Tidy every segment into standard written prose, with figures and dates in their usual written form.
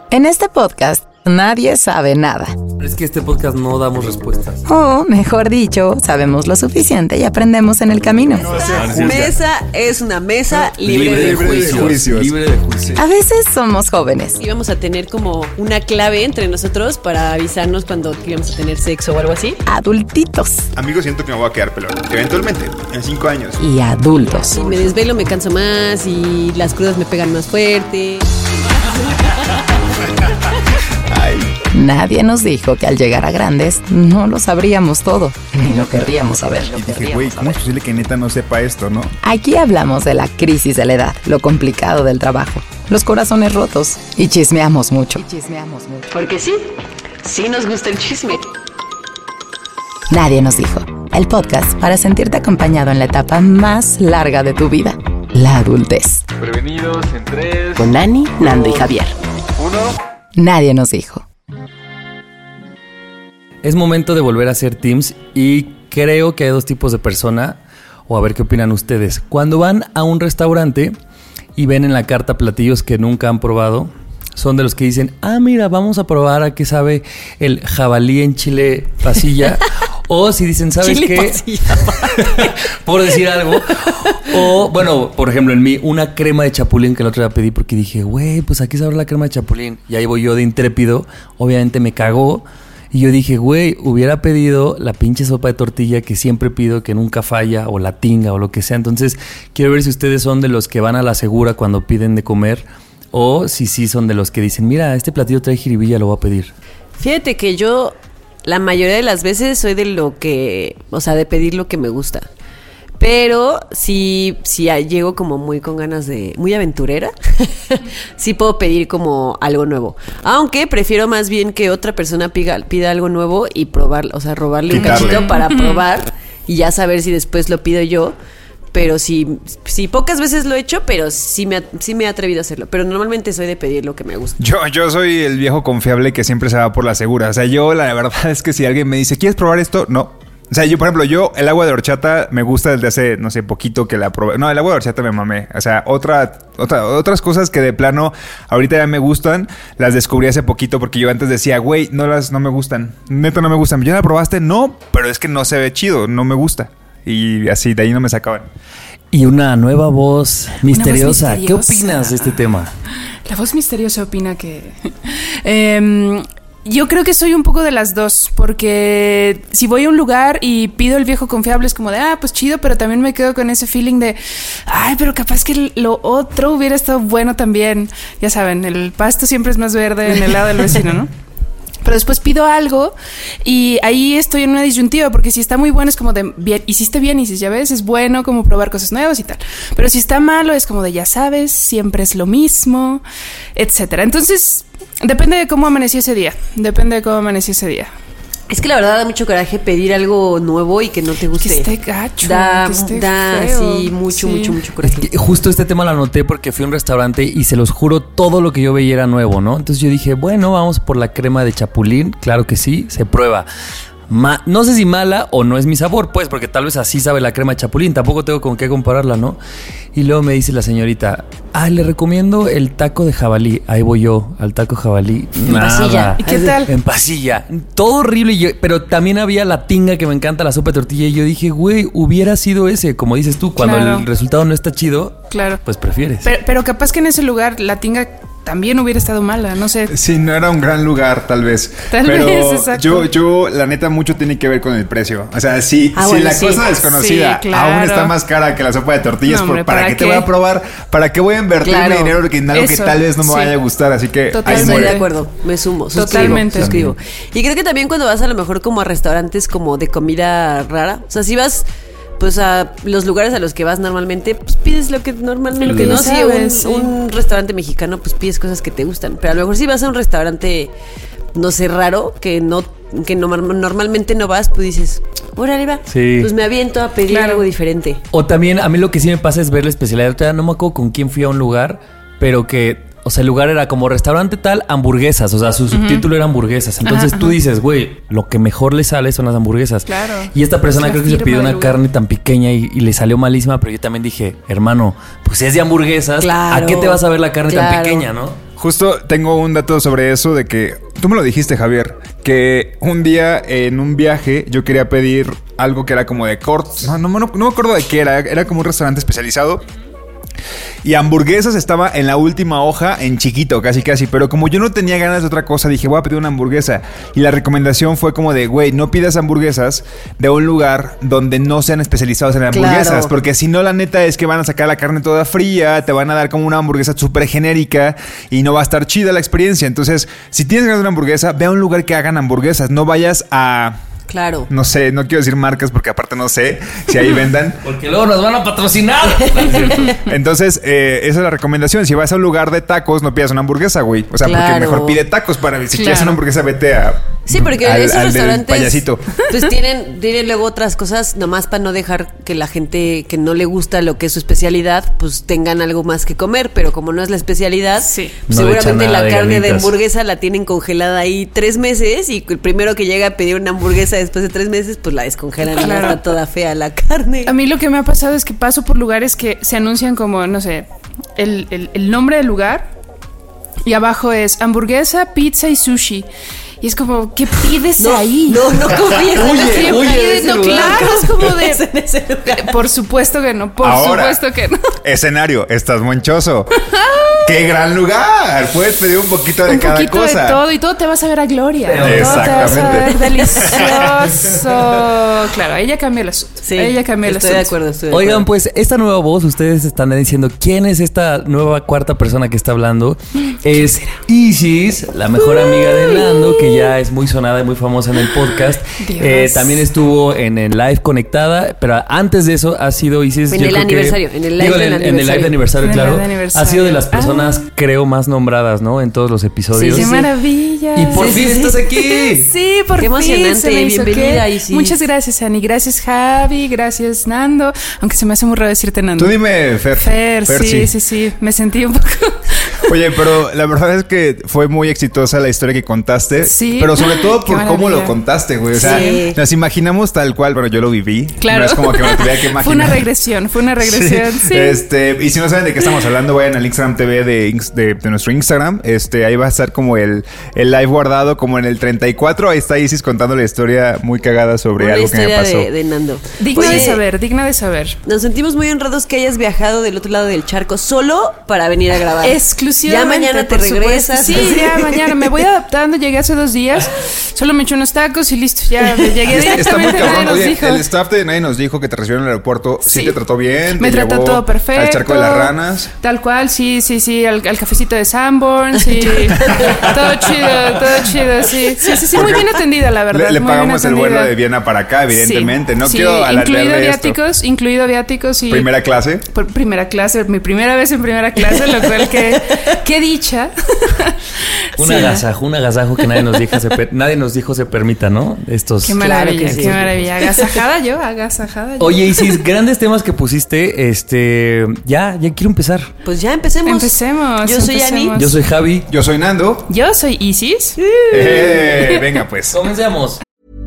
En este podcast, nadie sabe nada. Es que este podcast no damos respuestas. O, mejor dicho, sabemos lo suficiente y aprendemos en el camino. Esta mesa es una mesa libre de juicios. Libre de juicios. A veces somos jóvenes. Y vamos a tener como una clave entre nosotros para avisarnos cuando íbamos a tener sexo o algo así. Adultitos. Amigos, siento que me voy a quedar pelón. Eventualmente, en 5 años. Y adultos. Si me desvelo me canso más y las crudas me pegan más fuerte. Nadie nos dijo que al llegar a grandes no lo sabríamos todo, ni lo querríamos saber. Y dije, güey, ¿cómo es posible que neta no sepa esto, no? Aquí hablamos de la crisis de la edad, lo complicado del trabajo, los corazones rotos y chismeamos mucho. Porque sí nos gusta el chisme. Nadie nos dijo. El podcast para sentirte acompañado en la etapa más larga de tu vida, la adultez. Prevenidos en 3. Con Ani, Nando y Javier. 1. Nadie nos dijo. Es momento de volver a hacer teams y creo que hay dos tipos de persona, o a ver qué opinan ustedes. Cuando van a un restaurante y ven en la carta platillos que nunca han probado, son de los que dicen, mira, vamos a probar a qué sabe el jabalí en chile pasilla. O si dicen, ¿sabes chile qué? Pasilla. Por decir algo. O, bueno, por ejemplo, en mí, una crema de chapulín que el otro día pedí porque dije, güey, pues aquí sabe la crema de chapulín. Y ahí voy yo de intrépido. Obviamente me cagó. Y yo dije, güey, hubiera pedido la pinche sopa de tortilla que siempre pido, que nunca falla, o la tinga, o lo que sea. Entonces, quiero ver si ustedes son de los que van a la segura cuando piden de comer, o si sí son de los que dicen, mira, este platillo trae jiribilla, lo voy a pedir. Fíjate que yo la mayoría de las veces soy de lo que, o sea, de pedir lo que me gusta. Pero si llego como muy con ganas de, muy aventurera, sí puedo pedir como algo nuevo. Aunque prefiero más bien que otra persona pida algo nuevo y probar, o sea, robarle un cachito para probar y ya saber si después lo pido yo. Pero sí pocas veces lo he hecho, pero sí me he atrevido a hacerlo. Pero normalmente soy de pedir lo que me gusta. Yo soy el viejo confiable que siempre se va por la segura. O sea, yo la verdad es que si alguien me dice, ¿quieres probar esto? No. O sea, yo, por ejemplo, el agua de horchata me gusta desde hace, no sé, poquito que la probé. No, el agua de horchata me mamé. O sea, otras cosas que de plano ahorita ya me gustan, las descubrí hace poquito porque yo antes decía, güey, no me gustan. Neta, no me gustan. ¿Ya la probaste? No, pero es que no se ve chido, no me gusta. Y así, de ahí no me sacaban. Y una nueva voz misteriosa. ¿Qué opinas de este tema? La voz misteriosa opina que... yo creo que soy un poco de las dos, porque si voy a un lugar y pido el viejo confiable es como de, pues chido, pero también me quedo con ese feeling de, pero capaz que lo otro hubiera estado bueno también. Ya saben, el pasto siempre es más verde en el lado del vecino, ¿no? Pero después pido algo y ahí estoy en una disyuntiva, porque si está muy bueno es como de, bien, hiciste bien, y si ya ves, es bueno como probar cosas nuevas y tal. Pero si está malo es como de, ya sabes, siempre es lo mismo, etcétera. Entonces, depende de cómo amaneció ese día. Es que la verdad da mucho coraje pedir algo nuevo y que no te guste. Que esté gacho, da que esté feo. Sí, mucho coraje. Es que justo este tema lo anoté porque fui a un restaurante y se los juro, todo lo que yo veía era nuevo, ¿no? Entonces yo dije, bueno, vamos por la crema de chapulín. Claro que sí, se prueba. No sé si mala o no es mi sabor, pues, porque tal vez así sabe la crema de chapulín. Tampoco tengo con qué compararla, ¿no? Y luego me dice la señorita, le recomiendo el taco de jabalí. Ahí voy yo, al taco jabalí. Pasilla. ¿Y qué tal? En pasilla. Todo horrible. Pero también había la tinga que me encanta, la sopa de tortilla. Y yo dije, güey, hubiera sido ese. Como dices tú, cuando el resultado no está chido, pues prefieres. Pero capaz que en ese lugar la tinga también hubiera estado mala, no sé. Sí, no era un gran lugar, tal vez. Pero yo, la neta, mucho tiene que ver con el precio. O sea, si la cosa desconocida aún está más cara que la sopa de tortillas, ¿para qué te voy a probar? ¿Para qué voy a invertir mi dinero en algo que tal vez no me vaya a gustar? Así que estoy de acuerdo, me sumo. Suscribo. Y creo que también cuando vas a lo mejor como a restaurantes como de comida rara, o sea, si vas pues a los lugares a los que vas normalmente, pues pides lo que normalmente no. Si un restaurante mexicano, pues pides cosas que te gustan. Pero a lo mejor si vas a un restaurante, no sé, raro, que normalmente no vas, pues dices, órale, va. Sí. Pues me aviento a pedir algo diferente. O también a mí lo que sí me pasa es ver la especialidad. No me acuerdo con quién fui a un lugar, pero que... O sea, el lugar era como restaurante tal, hamburguesas. O sea, su subtítulo era hamburguesas. Entonces tú dices, güey, lo que mejor le sale son las hamburguesas. Claro. Y esta persona creo que se pidió una carne tan pequeña y le salió malísima. Pero yo también dije, hermano, pues si es de hamburguesas, ¿a qué te vas a ver la carne tan pequeña, no? Justo tengo un dato sobre eso de que... Tú me lo dijiste, Javier, que un día en un viaje yo quería pedir algo que era como de no me acuerdo de qué era. Era como un restaurante especializado. Y hamburguesas estaba en la última hoja en chiquito, casi. Pero como yo no tenía ganas de otra cosa, dije, voy a pedir una hamburguesa. Y la recomendación fue como de, güey, no pidas hamburguesas de un lugar donde no sean especializados en hamburguesas. Claro. Porque si no, la neta es que van a sacar la carne toda fría, te van a dar como una hamburguesa súper genérica y no va a estar chida la experiencia. Entonces, si tienes ganas de una hamburguesa, ve a un lugar que hagan hamburguesas. No vayas a... Claro. No sé, no quiero decir marcas porque aparte no sé si ahí vendan. Porque luego nos van a patrocinar. Entonces, esa es la recomendación. Si vas a un lugar de tacos, no pidas una hamburguesa, güey. O sea, Claro. porque mejor pide tacos para... Si quieres una hamburguesa, vete a... Sí, porque al esos del restaurantes payasito. pues tienen luego otras cosas nomás para no dejar que la gente que no le gusta lo que es su especialidad pues tengan algo más que comer, pero como no es la especialidad, Sí. pues, No le echan seguramente nada la de carne de ganitas. hamburguesa la tienen congelada ahí 3 meses y el primero que llega a pedir una hamburguesa después de 3 meses pues la descongelan y ya Claro. está toda fea la carne. A mí lo que me ha pasado es que paso por lugares que se anuncian como, no sé, el nombre del lugar y abajo es hamburguesa, pizza y sushi. Y es como, ¿qué pides ahí? No confíes en Huye, ese huye de lugar. ese No, lugar. claro, es como de... En ese lugar. Por supuesto que no, por Ahora, supuesto que no. escenario, estás monchoso. ¡Qué gran lugar! Puedes pedir un poquito de Un cada poquito cosa. de todo y todo te vas a ver a gloria. Todo te vas a Exactamente. ver delicioso. Claro, ahí ya cambia el asunto. Sí, Ahí ya cambia el estoy de asunto. acuerdo. Oigan, pues esta nueva voz, ustedes están diciendo quién es esta nueva cuarta persona que está hablando. Es Isis, la mejor amiga de Nando, que ya es muy sonada y muy famosa en el podcast. Dios. También estuvo en el live conectada, pero antes de eso ha sido Isis. En yo el creo que- aniversario, en el live digo, del en el live de aniversario. aniversario, En el claro. live de aniversario. Ha sido de las personas, creo, más nombradas, ¿no? En todos los episodios. ¡Qué maravilla! Y por fin estás aquí. Sí, por Qué fin. emocionante, se me hizo. bienvenida, ¿Qué? Isis. Muchas gracias, Ani. Gracias, Javi. Gracias, Nando. Aunque se me hace muy raro decirte Nando. Tú dime, Fer. Fer, sí. Me sentí un poco... Oye, pero la verdad es que fue muy exitosa la historia que contaste. Sí. Pero sobre todo Qué por cómo maravilla. lo contaste, güey. O sea, Sí. nos imaginamos tal cual, pero yo lo viví. Claro. No es como que me tuviera que imaginar. Fue una regresión. Sí. Y si no saben de qué estamos hablando, vayan al Instagram TV de nuestro Instagram. Ahí va a estar como el live guardado como en el 34. Ahí está Isis contando la historia muy cagada sobre Una algo que me historia pasó. de Nando. Digna Oye, de saber. Nos sentimos muy honrados que hayas viajado del otro lado del charco solo para venir a grabar. Exclusivamente. Ya mañana te por supuesto. regresas. Sí, ya mañana. Me voy adaptando. Llegué hace 2 días. Solo me eché unos tacos y listo. Ya llegué Está muy directamente. Nadie cabrón. nos Oye, dijo. el staff de Nadie nos dijo que te recibió en el aeropuerto. Sí, Sí. te trató bien. Me te trató llevó todo perfecto. Al charco de las ranas. Tal cual, sí. Al cafecito de Sanborns, sí. Todo chido, sí. Sí, muy bien atendida, la verdad. Le muy bien pagamos el atendida. vuelo de Viena para acá, evidentemente. Sí, No sí, quiero alardear de esto. incluido viáticos y... Primera clase. Por primera clase, mi primera vez en primera clase, lo cual qué dicha. Un Sí. agasajo que nadie nos dijo se permita, ¿no? Estos. Qué maravilla, Claro que sí. qué maravilla. Agasajada yo. Oye, Isis, grandes temas que pusiste. Ya quiero empezar. Pues ya empecemos. Empecemos. Yo soy Ani. Yo soy Javi. Yo soy Nando. Yo soy Isis. Venga, pues. Comencemos.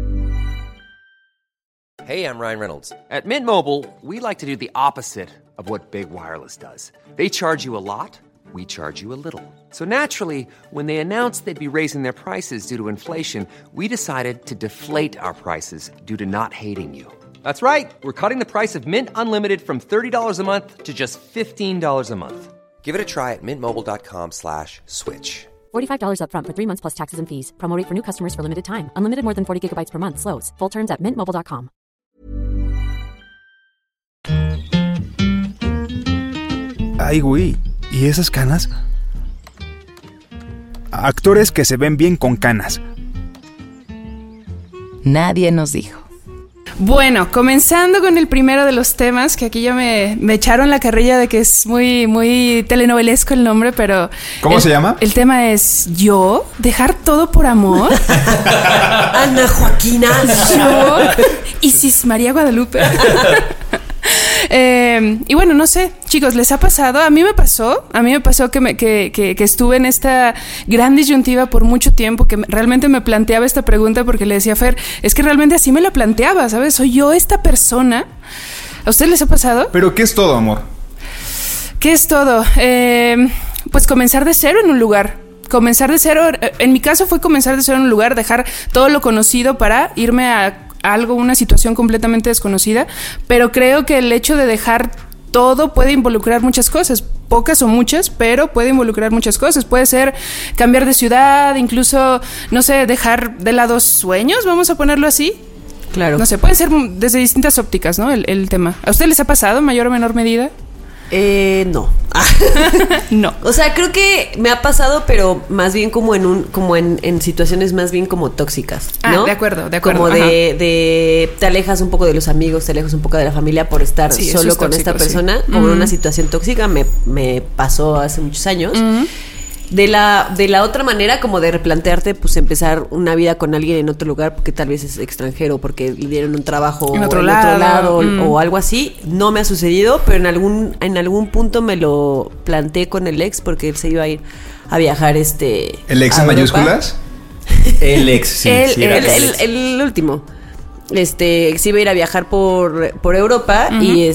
Hey, I'm Ryan Reynolds. At Mint Mobile, we like to do the opposite of what Big Wireless does. They charge you a lot, we charge you a little. So naturally, when they announced they'd be raising their prices due to inflation, we decided to deflate our prices due to not hating you. That's right. We're cutting the price of Mint Unlimited from $30 a month to just $15 a month. Give it a try at mintmobile.com/switch. $45 up front for 3 months plus taxes and fees. Promo rate for new customers for limited time. Unlimited more than 40 gigabytes per month. Slows full terms at mintmobile.com. Ay, güey. ¿Y esas canas? Actores que se ven bien con canas. Nadie nos dijo. Bueno, comenzando con el primero de los temas, que aquí ya me echaron la carrilla de que es muy telenovelesco el nombre, pero... ¿Cómo se llama? El tema es ¿yo? ¿Dejar todo por amor? Ana Joaquina. ¿Yo? Isis María Guadalupe. Y bueno, no sé, chicos, ¿les ha pasado? A mí me pasó que estuve en esta gran disyuntiva por mucho tiempo, que realmente me planteaba esta pregunta porque le decía a Fer, es que realmente así me la planteaba, ¿sabes? ¿Soy yo esta persona? ¿A ustedes les ha pasado? ¿Pero qué es todo, amor? ¿Qué es todo? pues comenzar de cero en un lugar. Comenzar de cero, en mi caso fue comenzar de cero en un lugar, dejar todo lo conocido para irme a algo, una situación completamente desconocida, pero creo que el hecho de dejar todo puede involucrar muchas cosas, pocas o muchas, pero puede involucrar muchas cosas. Puede ser cambiar de ciudad, incluso, no sé, dejar de lado sueños, vamos a ponerlo así. Claro. No sé, puede ser desde distintas ópticas, ¿no? El tema. ¿A usted les ha pasado en mayor o menor medida? No. No. O sea, creo que me ha pasado, pero más bien como en situaciones más bien como tóxicas, ¿no? De acuerdo. Como de te alejas un poco de los amigos, te alejas un poco de la familia por estar solo con esta persona, como en una situación tóxica. Me pasó hace muchos años. De la otra manera, como de replantearte, pues empezar una vida con alguien en otro lugar, porque tal vez es extranjero, porque le dieron un trabajo en otro lado o algo así. No me ha sucedido, pero en algún punto me lo planteé con el ex, porque él se iba a ir a viajar ¿El ex en mayúsculas? El ex, sí. El último. Se iba a ir a viajar por Europa y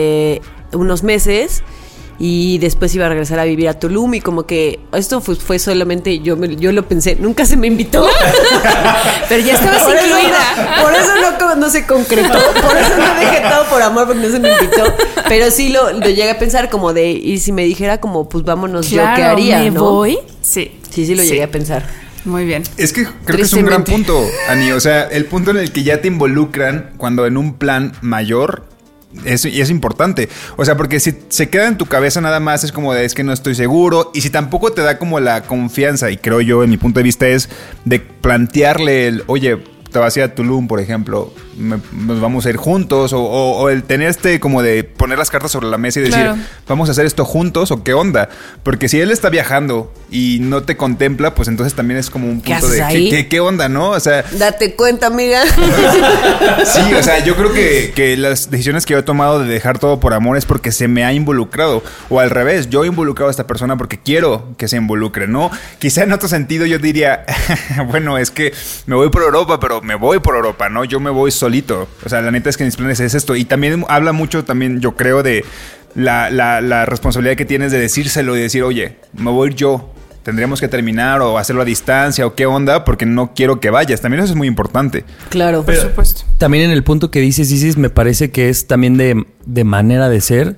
unos meses. Y después iba a regresar a vivir a Tulum. Y como que esto fue solamente yo lo pensé. Nunca se me invitó. Pero ya estabas incluida. Por eso no se concretó. Por eso no dejé todo por amor, porque no se me invitó. Pero sí lo llegué a pensar como de... Y si me dijera como, pues vámonos, claro, ¿yo qué haría? ¿Me ¿no? voy? Sí. Sí, lo llegué a pensar. Muy bien. Es que creo que es un gran punto, Ani. O sea, el punto en el que ya te involucran cuando en un plan mayor... Y es importante, o sea, porque si se queda en tu cabeza nada más es como de, es que no estoy seguro, y si tampoco te da como la confianza, y creo yo, en mi punto de vista, es de plantearle oye, te vas a ir a Tulum, por ejemplo, nos vamos a ir juntos, o el tener como de poner las cartas sobre la mesa y decir, claro, vamos a hacer esto juntos, o qué onda, porque si él está viajando y no te contempla, pues entonces también es como un punto de ¿qué onda, ¿no? O sea, date cuenta, amiga. Sí, o sea, yo creo que las decisiones que yo he tomado de dejar todo por amor es porque se me ha involucrado, o al revés, yo he involucrado a esta persona porque quiero que se involucre, ¿no? Quizá en otro sentido yo diría, bueno, es que me voy por Europa, pero me voy por Europa, ¿no? Yo me voy solito. O sea, la neta es que mis planes es esto. Y también habla mucho, yo creo, de la responsabilidad que tienes de decírselo y decir, oye, me voy yo. Tendríamos que terminar o hacerlo a distancia o qué onda, porque no quiero que vayas. También eso es muy importante. Claro, pero, por supuesto. También en el punto que dices, Isis, me parece que es también de manera de ser.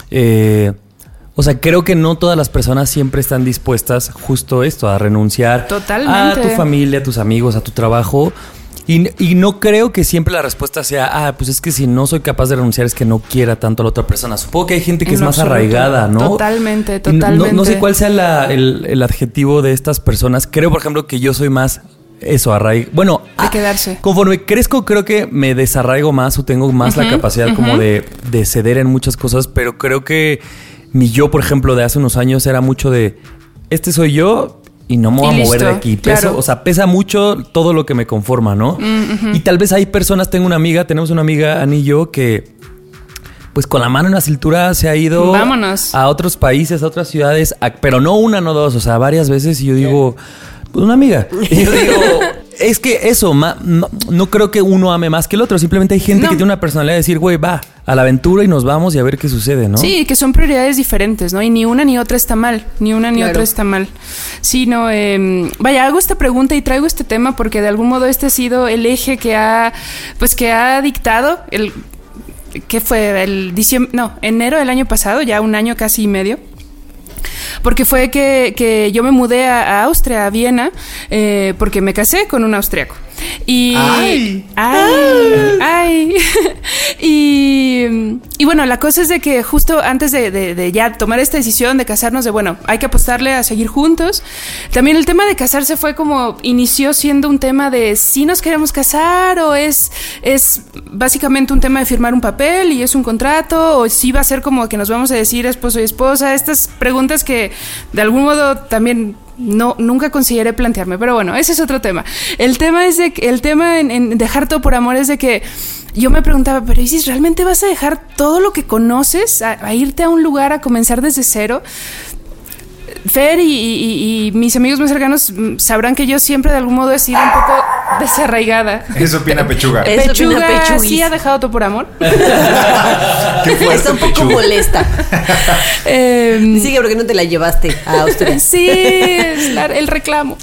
O sea, creo que no todas las personas siempre están dispuestas justo esto, a renunciar totalmente a tu familia, a tus amigos, a tu trabajo. Y no creo que siempre la respuesta sea, pues es que si no soy capaz de renunciar es que no quiera tanto a la otra persona. Supongo que hay gente que es más arraigada, ¿no? Totalmente. No sé cuál sea el adjetivo de estas personas. Creo, por ejemplo, que yo soy más bueno, de quedarse. Conforme crezco, creo que me desarraigo más o tengo más la capacidad como de ceder en muchas cosas, pero creo que mi yo, por ejemplo, de hace unos años era mucho de, soy yo y no me voy a mover de aquí. Claro. O sea, pesa mucho todo lo que me conforma, ¿no? Y tal vez hay personas, tenemos una amiga, Ani y yo, que pues con la mano en la cintura se ha ido Vámonos. A otros países, a otras ciudades, pero no una, no dos, o sea, varias veces. Y yo digo, pues una amiga. Y yo digo, es que eso, no creo que uno ame más que el otro. Simplemente hay gente que tiene una personalidad de decir, güey, va a la aventura y nos vamos y a ver qué sucede, ¿no? Sí, que son prioridades diferentes, ¿no? Y ni una ni otra está mal. Ni una ni otra está mal. Sí, no, vaya, hago esta pregunta y traigo este tema porque de algún modo este ha sido el eje que ha dictado ¿qué fue? Enero del año pasado, ya un año casi y medio. Porque fue que yo me mudé a Austria, a Viena, porque me casé con un austriaco. Y y bueno, la cosa es de que justo antes de ya tomar esta decisión de casarnos, de bueno, hay que apostarle a seguir juntos. También el tema de casarse fue como, inició siendo un tema de si nos queremos casar o es básicamente un tema de firmar un papel y es un contrato, o si va a ser como que nos vamos a decir esposo y esposa. Estas preguntas que de algún modo también nunca consideré plantearme, pero bueno, ese es otro tema. El tema en dejar todo por amor es de que yo me preguntaba, pero Isis, ¿realmente vas a dejar todo lo que conoces a irte a un lugar a comenzar desde cero? Fer y mis amigos más cercanos sabrán que yo siempre de algún modo he sido un poco desarraigada. Eso opina Pechuga. Eso Pechuga opina Pechuguis. sí ha dejado todo por amor. Qué fuerte, Está un poco Pechuga. molesta. Sigue, porque no te la llevaste a Austria. Sí, es el reclamo.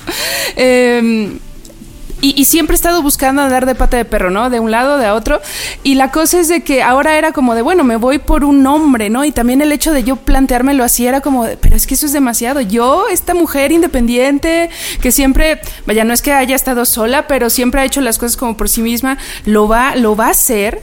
Y siempre he estado buscando andar de pata de perro, ¿no? De un lado, de otro. Y la cosa es de que ahora era como de, bueno, me voy por un hombre, ¿no? Y también el hecho de yo planteármelo así era como de, pero es que eso es demasiado. Yo, esta mujer independiente, que siempre, vaya, no es que haya estado sola, pero siempre ha hecho las cosas como por sí misma, lo va a hacer.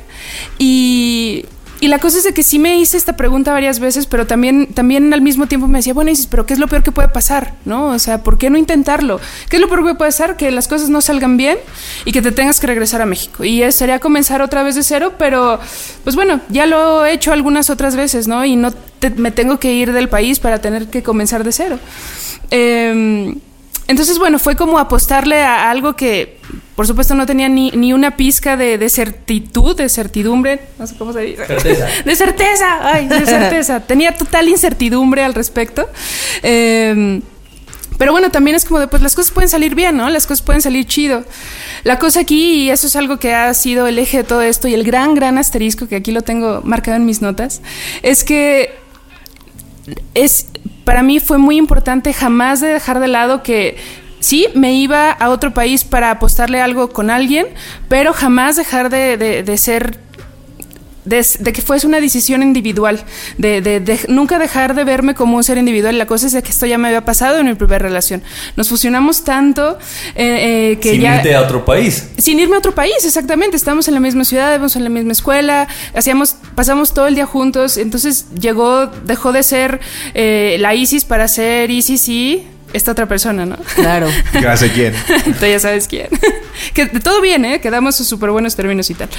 Y la cosa es de que sí me hice esta pregunta varias veces, pero también al mismo tiempo me decía, bueno, Isis, pero ¿qué es lo peor que puede pasar? ¿No? O sea, ¿por qué no intentarlo? ¿Qué es lo peor que puede pasar? Que las cosas no salgan bien y que te tengas que regresar a México. Y sería comenzar otra vez de cero, pero pues bueno, ya lo he hecho algunas otras veces, ¿no? Y no me tengo que ir del país para tener que comenzar de cero. Entonces, bueno, fue como apostarle a algo que, por supuesto, no tenía ni una pizca de certidumbre, no sé cómo se dice. Certeza. De certeza. Tenía total incertidumbre al respecto. Pero bueno, también es como de, pues las cosas pueden salir bien, ¿no? Las cosas pueden salir chido. La cosa aquí, y eso es algo que ha sido el eje de todo esto, y el gran asterisco, que aquí lo tengo marcado en mis notas, es que para mí fue muy importante jamás de dejar de lado que sí, me iba a otro país para apostarle algo con alguien, pero jamás dejar de ser... De que fuese una decisión individual, de nunca dejar de verme como un ser individual. La cosa es de que esto ya me había pasado en mi primera relación. Nos fusionamos tanto que sin ya... irte a otro país. Sin irme a otro país, exactamente. Estábamos en la misma ciudad, íbamos en la misma escuela, pasamos todo el día juntos. Entonces dejó de ser la Isis para ser Isis y esta otra persona, ¿no? Claro. Ya sé quién. Tú ya sabes quién. Que todo bien, quedamos súper buenos términos y tal.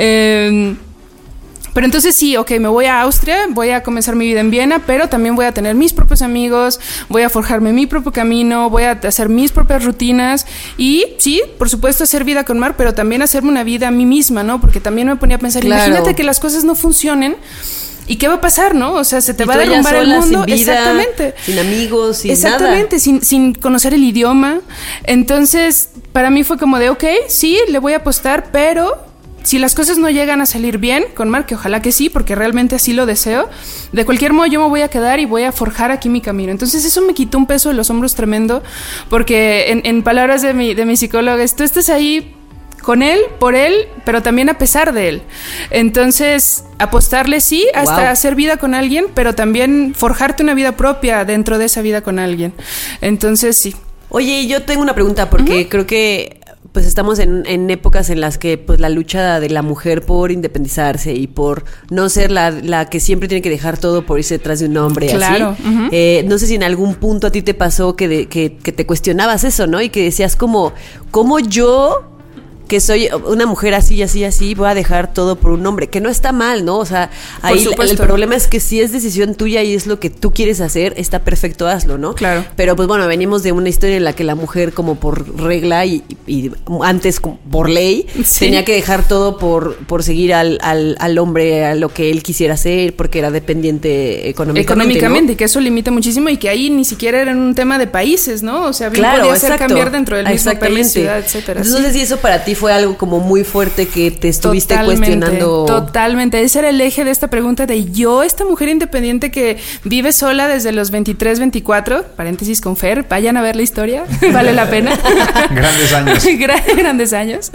Pero entonces sí, ok, me voy a Austria, voy a comenzar mi vida en Viena, pero también voy a tener mis propios amigos, voy a forjarme mi propio camino, voy a hacer mis propias rutinas y sí, por supuesto hacer vida con Mar, pero también hacerme una vida a mí misma, ¿no? Porque también me ponía a pensar, claro, imagínate que las cosas no funcionen. ¿Y qué va a pasar, no? O sea, se te y va a derrumbar el mundo. Sin vida, exactamente. Sin amigos, sin exactamente, nada. Sin conocer el idioma. Entonces, para mí fue como de, ok, sí, le voy a apostar, pero si las cosas no llegan a salir bien con Mar, que ojalá que sí, porque realmente así lo deseo, de cualquier modo yo me voy a quedar y voy a forjar aquí mi camino. Entonces eso me quitó un peso de los hombros tremendo, porque en palabras de mi psicóloga, tú estás ahí con él, por él, pero también a pesar de él. Entonces, apostarle sí, hasta hacer vida con alguien, pero también forjarte una vida propia dentro de esa vida con alguien. Entonces, sí. Oye, yo tengo una pregunta, porque creo que pues estamos en épocas en las que pues la lucha de la mujer por independizarse y por no ser la que siempre tiene que dejar todo por irse detrás de un hombre, claro, así. No sé si en algún punto a ti te pasó que te cuestionabas eso, ¿no? Y que decías ¿cómo yo, que soy una mujer así, voy a dejar todo por un hombre? Que no está mal, ¿no? O sea, ahí el problema es que si es decisión tuya y es lo que tú quieres hacer, está perfecto, hazlo, ¿no? Claro. Pero pues bueno, venimos de una historia en la que la mujer como por regla y antes por ley, sí, tenía que dejar todo por seguir al hombre a lo que él quisiera hacer, porque era dependiente económicamente, ¿no? Y que eso limita muchísimo y que ahí ni siquiera era un tema de países, ¿no? O sea, bien claro, podía ser cambiar dentro del mismo país, ciudad, etcétera. Entonces, no sé si eso para ti fue algo como muy fuerte que te estuviste cuestionando. Totalmente. Ese era el eje de esta pregunta de yo, esta mujer independiente que vive sola desde los 23, 24, paréntesis con Fer, vayan a ver la historia, vale la pena. Grandes años. Grandes años.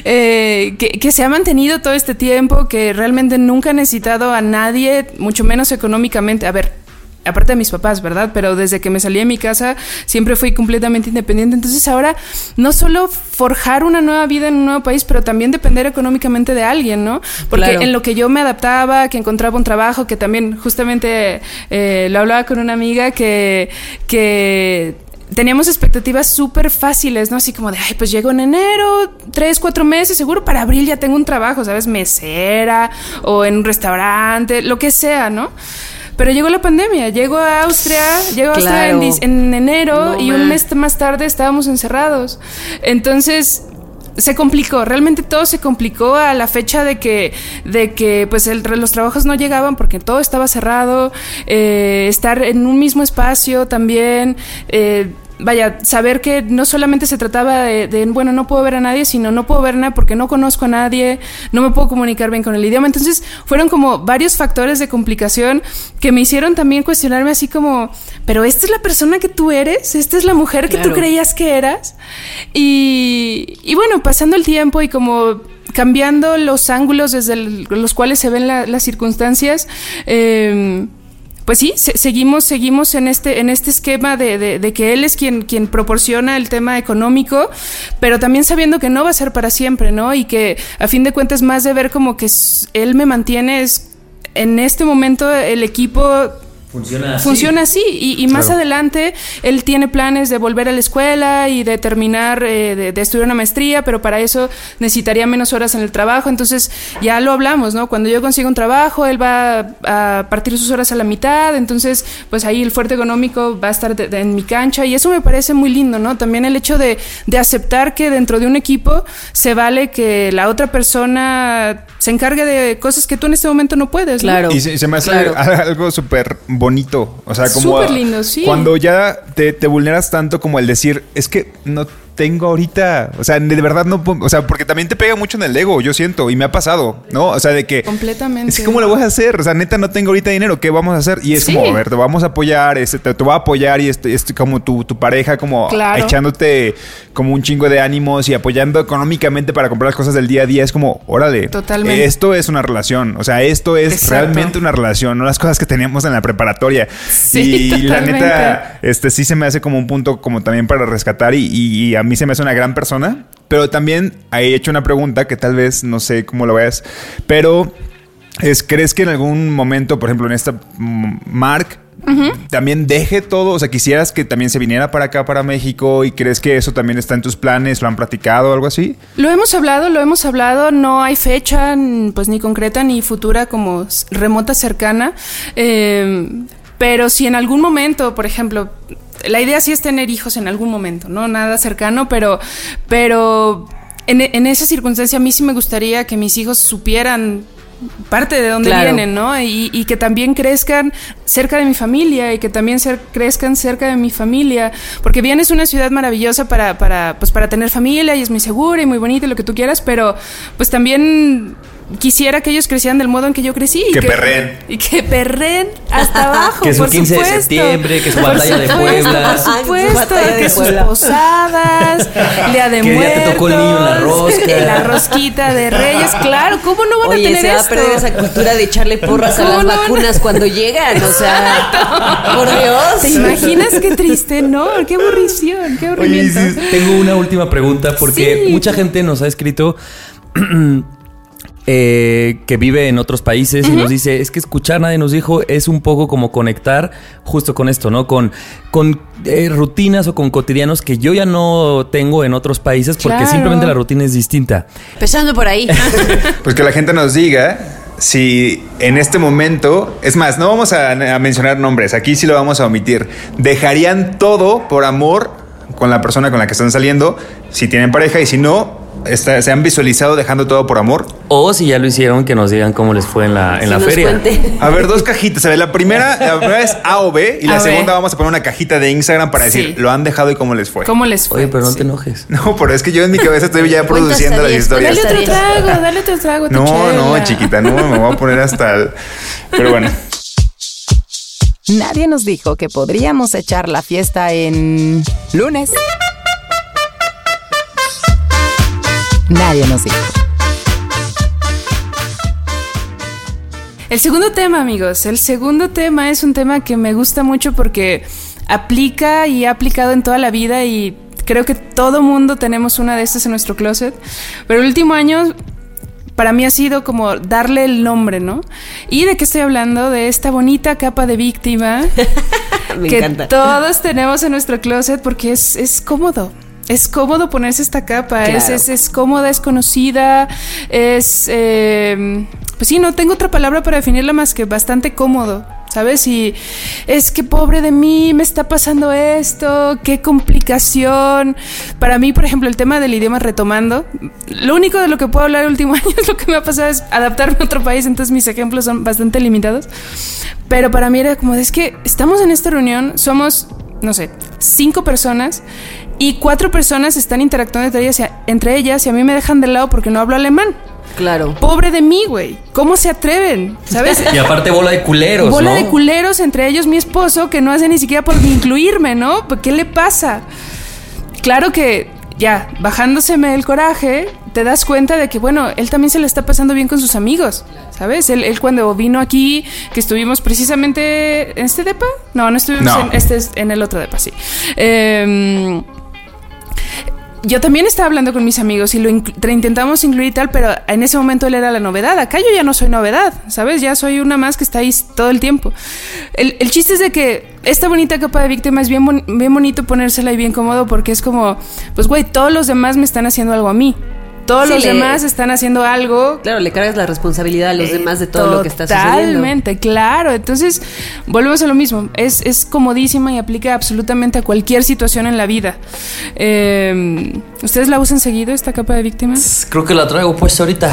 Que se ha mantenido todo este tiempo, que realmente nunca ha necesitado a nadie, mucho menos económicamente. A ver, aparte de mis papás, ¿verdad? Pero desde que me salí de mi casa siempre fui completamente independiente. Entonces ahora no solo forjar una nueva vida en un nuevo país, pero también depender económicamente de alguien, ¿no? Porque claro, en lo que yo me adaptaba, que encontraba un trabajo, que también justamente lo hablaba con una amiga que teníamos expectativas súper fáciles, ¿no? Así como de, ay, pues llego en enero, 3-4 meses, seguro para abril ya tengo un trabajo, ¿sabes? Mesera o en un restaurante, lo que sea, ¿no? Pero llegó la pandemia, llego a Austria claro, en enero y un mes más tarde estábamos encerrados. Entonces se complicó, realmente todo se complicó a la fecha de que pues los trabajos no llegaban porque todo estaba cerrado, estar en un mismo espacio también, vaya, saber que no solamente se trataba de, bueno, no puedo ver a nadie, sino no puedo ver nada porque no conozco a nadie, no me puedo comunicar bien con el idioma. Entonces fueron como varios factores de complicación que me hicieron también cuestionarme así como, pero esta es la persona que tú eres, esta es la mujer que tú creías que eras. Y bueno, pasando el tiempo y como cambiando los ángulos desde los cuales se ven las circunstancias, pues sí, seguimos en este esquema de que él es quien proporciona el tema económico, pero también sabiendo que no va a ser para siempre, ¿no? Y que a fin de cuentas más de ver como que él me mantiene, es en este momento el equipo funciona así y más adelante él tiene planes de volver a la escuela y de terminar de estudiar una maestría, pero para eso necesitaría menos horas en el trabajo. Entonces ya lo hablamos, ¿no? Cuando yo consiga un trabajo, él va a partir sus horas a la mitad, entonces pues ahí el fuerte económico va a estar en mi cancha y eso me parece muy lindo, ¿no? También el hecho de aceptar que dentro de un equipo se vale que la otra persona se encargue de cosas que tú en este momento no puedes, ¿no? Claro. Y se me hace algo súper bonito. O sea, como súper lindo, sí. Cuando ya te vulneras tanto como el decir, es que no tengo ahorita, o sea, de verdad no, o sea, porque también te pega mucho en el ego, yo siento, y me ha pasado, ¿no? O sea, de que completamente. Es que ¿cómo lo voy a hacer? O sea, neta no tengo ahorita dinero, ¿qué vamos a hacer? Y es como, a ver, te vamos a apoyar, te voy a apoyar y es como tu pareja como echándote como un chingo de ánimos y apoyando económicamente para comprar las cosas del día a día, es como, órale, totalmente. Esto es una relación, o sea, esto es realmente una relación, no las cosas que teníamos en la preparatoria. Sí, y totalmente. La neta, sí se me hace como un punto como también para rescatar y a mí se me hace una gran persona, pero también he hecho una pregunta que tal vez no sé cómo lo veas, pero ¿crees que en algún momento, por ejemplo, en esta Mark también deje todo? O sea, quisieras que también se viniera para acá, para México, y crees que eso también está en tus planes, ¿lo han platicado o algo así? Lo hemos hablado, no hay fecha pues ni concreta ni futura como remota cercana, pero si en algún momento, por ejemplo, la idea sí es tener hijos en algún momento, no nada cercano, pero en esa circunstancia a mí sí me gustaría que mis hijos supieran parte de dónde vienen, ¿no? Y que también crezcan cerca de mi familia y que también crezcan cerca de mi familia, porque Viena es una ciudad maravillosa para tener familia y es muy segura y muy bonita y lo que tú quieras, pero pues también quisiera que ellos crecieran del modo en que yo crecí. Que perren. Y que perren hasta abajo, que su 15 de septiembre, que su batalla de Puebla. Por supuesto, que sus posadas, Día de Muertos. Que ya te tocó el niño en la rosca. La rosquita de Reyes, claro. ¿Cómo no van a tener se va esto? a perder esa cultura de echarle porras a las vacunas cuando llegan, o sea, por Dios. ¿Te imaginas qué triste? No, qué aburrición, qué aburrimiento. Oye, tengo una última pregunta porque mucha gente nos ha escrito que vive en otros países y nos dice, es que escuchar Nadie Nos Dijo es un poco como conectar justo con esto, ¿no? Con rutinas o con cotidianos que yo ya no tengo en otros países porque simplemente la rutina es distinta. Empezando por ahí. Pues que la gente nos diga si en este momento, es más, no vamos a mencionar nombres, aquí sí lo vamos a omitir, dejarían todo por amor con la persona con la que están saliendo, si tienen pareja, y si no, se han visualizado dejando todo por amor. O si ya lo hicieron, que nos digan cómo les fue en la feria. Cuente. A ver, 2 cajitas. A ver, la primera es A o B y la segunda vamos a poner una cajita de Instagram para decir lo han dejado y cómo les fue. ¿Cómo les fue? Oye, pero no te enojes. No, pero es que yo en mi cabeza estoy ya produciendo las historias. Dale otro trago. No, chiquita, no, me voy a poner hasta el... Pero bueno. Nadie nos dijo que podríamos echar la fiesta en lunes. Nadie nos dijo. El segundo tema, amigos. El segundo tema es un tema que me gusta mucho porque aplica y ha aplicado en toda la vida y creo que todo mundo tenemos una de estas en nuestro closet. Pero el último año para mí ha sido como darle el nombre, ¿no? ¿Y de qué estoy hablando? De esta bonita capa de víctima Me que encanta. todos tenemos en nuestro closet porque es cómodo. Es cómodo ponerse esta capa, Claro. es cómoda, es conocida, pues sí, no tengo otra palabra para definirla más que bastante cómodo, ¿sabes? Y es que pobre de mí, me está pasando esto, qué complicación. Para mí, por ejemplo, el tema del idioma, retomando, lo único de lo que puedo hablar el último año es lo que me ha pasado es adaptarme a otro país, entonces mis ejemplos son bastante limitados. Pero para mí era como, es que estamos en esta reunión, somos no sé, 5 personas y 4 personas están interactuando entre ellas y a mí me dejan de lado porque no hablo alemán. Claro. Pobre de mí, güey. ¿Cómo se atreven? ¿Sabes? Y aparte bola de culeros, bola ¿no? de culeros, entre ellos mi esposo, que no hace ni siquiera por incluirme, ¿no? ¿Qué le pasa? Claro que ya, bajándoseme el coraje, te das cuenta de que, bueno, él también se le está pasando bien con sus amigos, ¿sabes? Él cuando vino aquí, que estuvimos precisamente en este depa. No estuvimos en el otro depa, sí. Yo también estaba hablando con mis amigos y lo intentamos incluir y tal, pero en ese momento él era la novedad. Acá yo ya no soy novedad, ¿sabes? Ya soy una más que está ahí todo el tiempo. El chiste es de que esta bonita capa de víctima es bien bonito ponérsela y bien cómodo porque es como, pues güey, todos los demás me están haciendo algo a mí. Todos los demás están haciendo algo. Claro, le cargas la responsabilidad a los demás de todo lo que está sucediendo. Totalmente, claro. Entonces, volvemos a lo mismo. Es comodísima y aplica absolutamente a cualquier situación en la vida. ¿Ustedes la usan seguido, esta capa de víctima? Creo que la traigo puesta ahorita.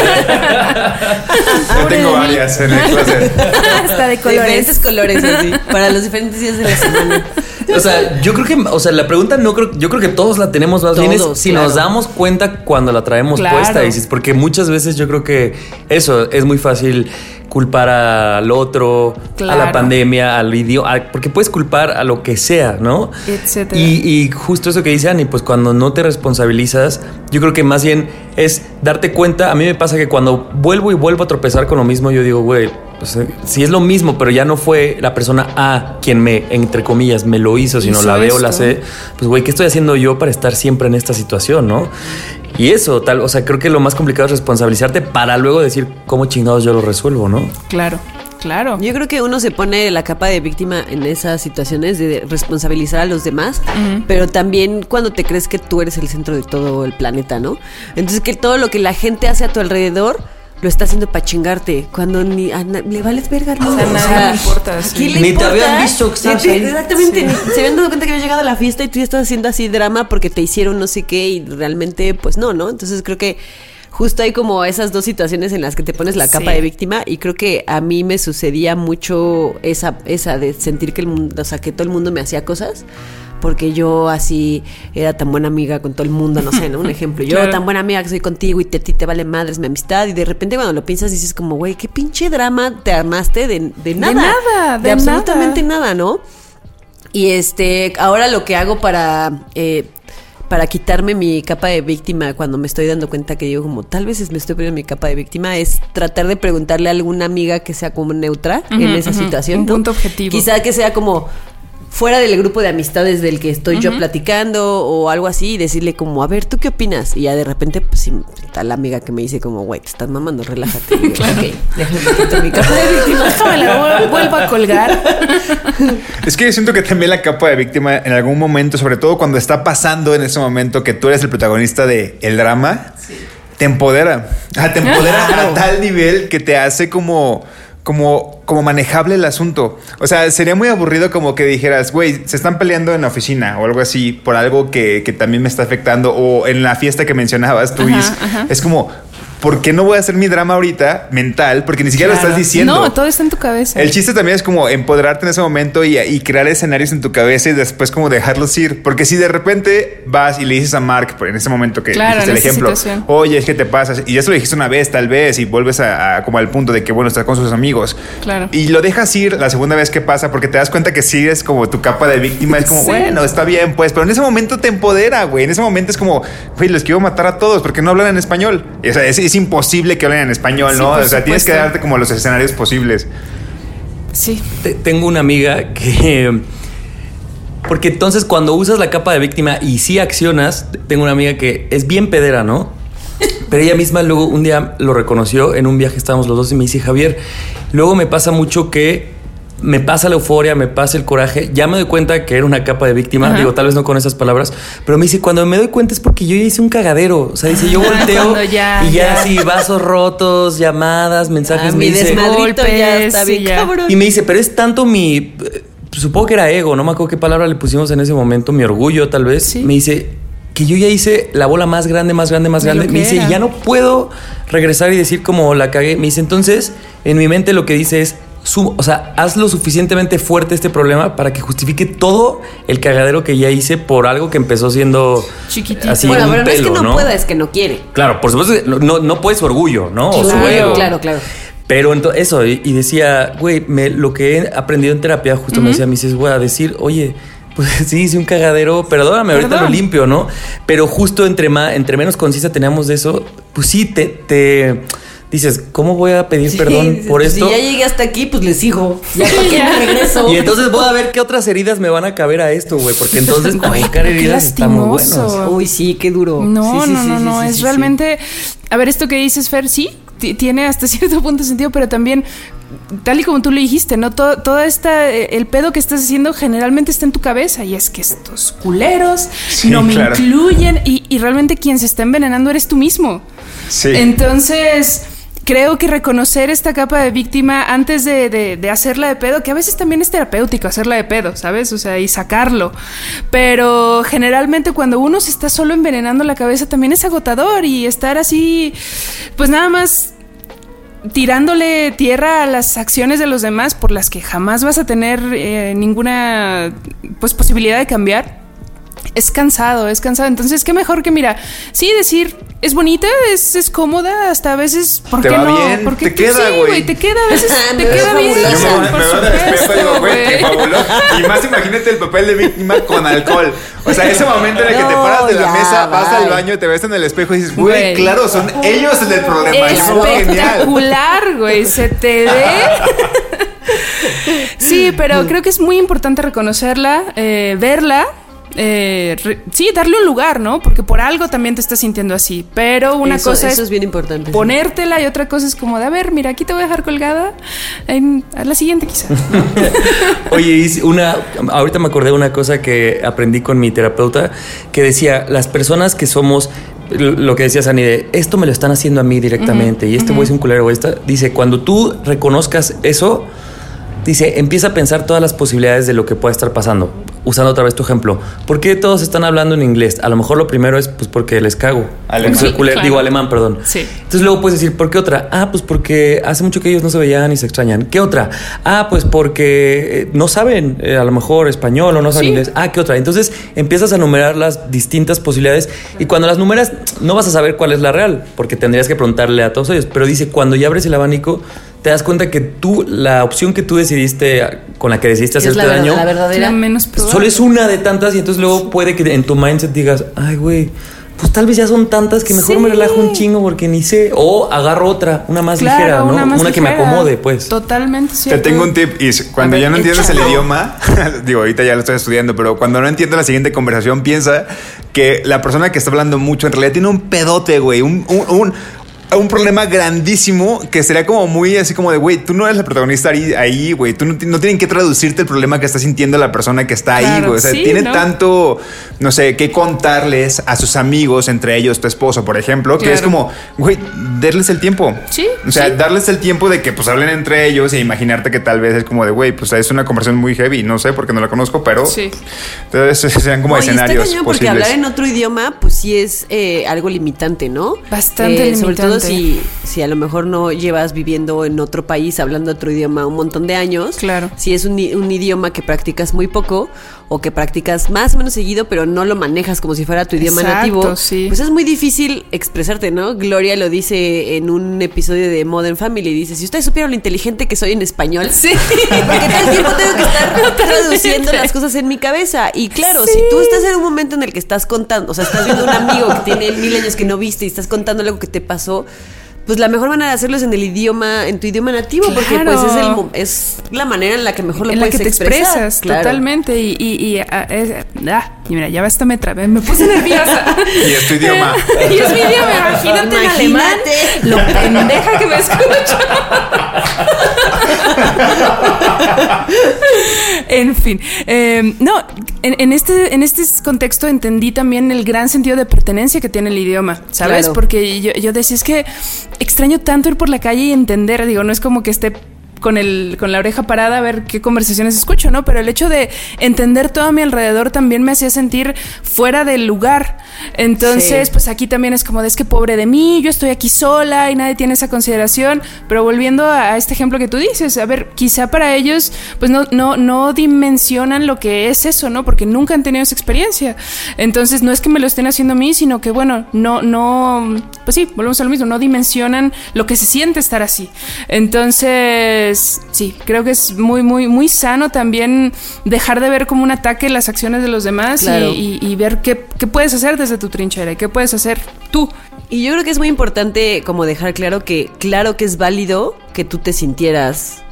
Yo tengo varias en el closet. Está de colores. Diferentes colores, así, para los diferentes días de la semana. O sea, yo creo que, la pregunta yo creo que todos la tenemos más bien es si nos damos cuenta cuando la traemos puesta, Isis, porque muchas veces yo creo que eso es muy fácil culpar al otro, a la pandemia, al idioma, porque puedes culpar a lo que sea, ¿no? Etcétera. Y justo eso que dice Ani, pues cuando no te responsabilizas, yo creo que más bien es darte cuenta. A mí me pasa que cuando vuelvo a tropezar con lo mismo, yo digo, güey, pues, si es lo mismo, pero ya no fue la persona A quien me, entre comillas, me lo hizo, sino la veo, la sé, pues güey, ¿qué estoy haciendo yo para estar siempre en esta situación, no? Y eso, o sea, creo que lo más complicado es responsabilizarte para luego decir cómo chingados yo lo resuelvo, ¿no? Claro. Yo creo que uno se pone la capa de víctima en esas situaciones de responsabilizar a los demás, pero también cuando te crees que tú eres el centro de todo el planeta, ¿no? Entonces que todo lo que la gente hace a tu alrededor lo está haciendo para chingarte, cuando ni le vales verga, ¿no? O sea, nadie le importa. Ni te habían visto que estabas ahí. Exactamente, ni se habían dado cuenta que habías llegado a la fiesta y tú ya estás haciendo así drama porque te hicieron no sé qué y realmente pues no, ¿no? Entonces creo que justo hay como esas dos situaciones en las que te pones la capa de víctima y creo que a mí me sucedía mucho esa de sentir que el mundo, o sea, que todo el mundo me hacía cosas. Porque yo así era tan buena amiga con todo el mundo, no sé, ¿no? Un ejemplo. Yo tan buena amiga que soy contigo y a ti te vale madres mi amistad. Y de repente cuando lo piensas dices como, güey, qué pinche drama te armaste de nada. De absolutamente nada, ¿no? Y ahora lo que hago para quitarme mi capa de víctima cuando me estoy dando cuenta que digo como tal vez me estoy poniendo mi capa de víctima es tratar de preguntarle a alguna amiga que sea como neutra en esa situación. Un punto objetivo. Quizá que sea como fuera del grupo de amistades del que estoy yo platicando o algo así y decirle como, a ver, ¿tú qué opinas? Y ya de repente, pues sí, está la amiga que me dice como, güey, te estás mamando, relájate. Y digo, ok, déjame quitar mi capa de víctima. Déjame la vuelvo a colgar. Es que yo siento que también la capa de víctima en algún momento, sobre todo cuando está pasando en ese momento que tú eres el protagonista del drama, te empodera. Te empodera a tal nivel que te hace como manejable el asunto. O sea, sería muy aburrido como que dijeras, güey, se están peleando en la oficina o algo así por algo que también me está afectando, o en la fiesta que mencionabas, tú, es como, ¿por qué no voy a hacer mi drama ahorita mental? Porque ni siquiera lo estás diciendo. No, todo está en tu cabeza. El chiste también es como empoderarte en ese momento y crear escenarios en tu cabeza y después como dejarlos ir. Porque si de repente vas y le dices a Mark, en ese momento que dijiste el ejemplo, oye, es que te pasas, y ya se lo dijiste una vez tal vez y vuelves a como al punto de que, bueno, estás con sus amigos. Claro. Y lo dejas ir la segunda vez que pasa porque te das cuenta que sí es como tu capa de víctima. Es como, bueno, está bien, pues. Pero en ese momento te empodera, güey. En ese momento es como, güey, los quiero matar a todos porque no hablan en español. O sea, es imposible que hablen en español, ¿no? O sea, tienes que darte como los escenarios posibles. Sí. Tengo una amiga que... Porque entonces cuando usas la capa de víctima y sí accionas, tengo una amiga que es bien pedera, ¿no? Pero ella misma luego un día lo reconoció en un viaje, estábamos los dos y me dice, Javier, luego me pasa mucho que me pasa la euforia, me pasa el coraje, ya me doy cuenta que era una capa de víctima, digo, tal vez no con esas palabras, pero me dice, cuando me doy cuenta es porque yo ya hice un cagadero, o sea, dice, yo volteo y ya así, vasos rotos, llamadas, mensajes, me dice, desmadrito ya está bien cabrón. Y me dice, pero es tanto mi, supongo que era ego, no me acuerdo qué palabra le pusimos en ese momento, mi orgullo tal vez, me dice que yo ya hice la bola más grande, me dice, y ya no puedo regresar y decir como la cagué, me dice, entonces, en mi mente lo que dice es, o sea, haz lo suficientemente fuerte este problema para que justifique todo el cagadero que ya hice por algo que empezó siendo chiquitito. así Bueno, un pero pelo, no es que no pueda, es que no quiere. Claro, por supuesto que no puede su orgullo, ¿no? O su Claro, ego. claro. Pero entonces eso, y decía, güey, lo que he aprendido en terapia, justo me decía, me dices, güey, a decir, oye, pues sí, hice un cagadero, perdóname, ahorita lo limpio, ¿no? Pero justo entre menos conciencia teníamos de eso, pues sí, te dices, ¿cómo voy a pedir perdón por esto? Si ya llegué hasta aquí, pues le sigo. Ya para qué me regreso. Y entonces voy a ver qué otras heridas me van a caber a esto, güey, porque entonces buscar heridas está muy bueno. Uy, sí, qué duro. No, es realmente... A ver, esto que dices, Fer, sí, tiene hasta cierto punto sentido, pero también, tal y como tú lo dijiste, ¿no? Todo el pedo que estás haciendo generalmente está en tu cabeza, y es que estos culeros no me incluyen, y realmente quien se está envenenando eres tú mismo. Sí. Entonces... Creo que reconocer esta capa de víctima antes de hacerla de pedo, que a veces también es terapéutico hacerla de pedo, ¿sabes? O sea, y sacarlo. Pero generalmente cuando uno se está solo envenenando la cabeza también es agotador, y estar así, pues nada más tirándole tierra a las acciones de los demás por las que jamás vas a tener ninguna pues posibilidad de cambiar. Es cansado. Entonces, qué mejor que, mira, sí, decir, es bonita, es cómoda, hasta a veces, ¿por qué no? Bien, porque te queda, güey. Te queda, a veces te queda bien. Yo me veo en el espejo y digo, güey, qué fabuloso. Y más imagínate el papel de víctima con alcohol. O sea, ese momento en el que te paras de la mesa, vas al baño, te ves en el espejo y dices, güey, claro, son ellos el del problema. Espectacular, güey, se te ve. Sí, pero creo que es muy importante reconocerla, verla. Sí, darle un lugar, ¿no? Porque por algo también te estás sintiendo así. Pero una cosa es bien importante, ponértela, y otra cosa es como de, a ver, mira, aquí te voy a dejar colgada, a la siguiente quizá. Oye, ahorita me acordé de una cosa que aprendí con mi terapeuta, que decía, las personas que somos, lo que decía Sani, de esto me lo están haciendo a mí directamente, y este güey es un culero, dice, cuando tú reconozcas eso, dice, empieza a pensar todas las posibilidades de lo que pueda estar pasando. Usando otra vez tu ejemplo, ¿por qué todos están hablando en inglés? A lo mejor lo primero es pues porque les cago. Digo alemán, perdón. Sí. Entonces luego puedes decir, ¿por qué otra? Pues porque hace mucho que ellos no se veían y se extrañan. ¿Qué otra? Pues porque no saben a lo mejor español o no saben inglés. ¿Qué otra? Entonces empiezas a numerar las distintas posibilidades, y cuando las numeras no vas a saber cuál es la real, porque tendrías que preguntarle a todos ellos. Pero dice, cuando ya abres el abanico, te das cuenta que la opción que tú decidiste, con la que decidiste hacerte daño, la verdadera, la menos probable. Solo es una de tantas, y entonces luego puede que en tu mindset digas, ay, güey, pues tal vez ya son tantas que mejor me relajo un chingo porque ni sé. O agarro otra, una más ligera, ¿no? Una que me acomode, pues. Totalmente cierto. Te tengo un tip, y cuando ya no entiendes el idioma, digo, ahorita ya lo estoy estudiando, pero cuando no entiendes la siguiente conversación, piensa que la persona que está hablando mucho en realidad tiene un pedote, güey, un problema grandísimo que sería como muy así como de, güey, tú no eres la protagonista ahí, güey. Tú no tienen que traducirte el problema que está sintiendo la persona que está ahí, güey. O sea, tienen tanto, no sé, que contarles a sus amigos, entre ellos tu esposo, por ejemplo, que es como, güey, darles el tiempo. Sí. O sea, darles el tiempo de que pues hablen entre ellos, e imaginarte que tal vez es como de, güey, pues es una conversación muy heavy. No sé, porque no la conozco, pero entonces sean como escenarios posibles. Porque hablar en otro idioma, pues sí es algo limitante, ¿no? Bastante limitante. Sobre todo si a lo mejor no llevas viviendo en otro país hablando otro idioma un montón de años. Claro. Si es un idioma que practicas muy poco, o que practicas más o menos seguido, pero no lo manejas como si fuera tu idioma nativo, sí. Pues es muy difícil expresarte, ¿no? Gloria lo dice en un episodio de Modern Family, dice, si ustedes supieran lo inteligente que soy en español, sí, porque todo el tiempo tengo que estar traduciendo las cosas en mi cabeza. Y claro, si tú estás en un momento en el que estás contando, o sea, estás viendo un amigo que tiene 1000 años que no viste y estás contando algo que te pasó, pues la mejor manera de hacerlo es en el idioma, en tu idioma nativo, porque pues es la manera en la que mejor lo puedes expresar. En la que te expresas, totalmente. Y mira, ya hasta me trabé, me puse nerviosa. Y es tu idioma. Y es mi idioma, imagínate en alemán, lo pendeja que me escucho. En fin, no, en este contexto entendí también el gran sentido de pertenencia que tiene el idioma, ¿sabes? Claro. Porque yo decía, es que extraño tanto ir por la calle y entender, digo, no es como que esté con la oreja parada a ver qué conversaciones escucho, ¿no? Pero el hecho de entender todo a mi alrededor también me hacía sentir fuera del lugar. Entonces, pues aquí también es como de, es que pobre de mí, yo estoy aquí sola y nadie tiene esa consideración. Pero volviendo a este ejemplo que tú dices, a ver, quizá para ellos pues no dimensionan lo que es eso, ¿no? Porque nunca han tenido esa experiencia. Entonces no es que me lo estén haciendo a mí, sino que bueno, pues sí, volvemos a lo mismo, no dimensionan lo que se siente estar así. Entonces, sí, creo que es muy, muy, muy sano también dejar de ver como un ataque las acciones de los demás, claro. y ver qué puedes hacer desde tu trinchera y qué puedes hacer tú. Y yo creo que es muy importante como dejar claro que es válido que tú te sintieras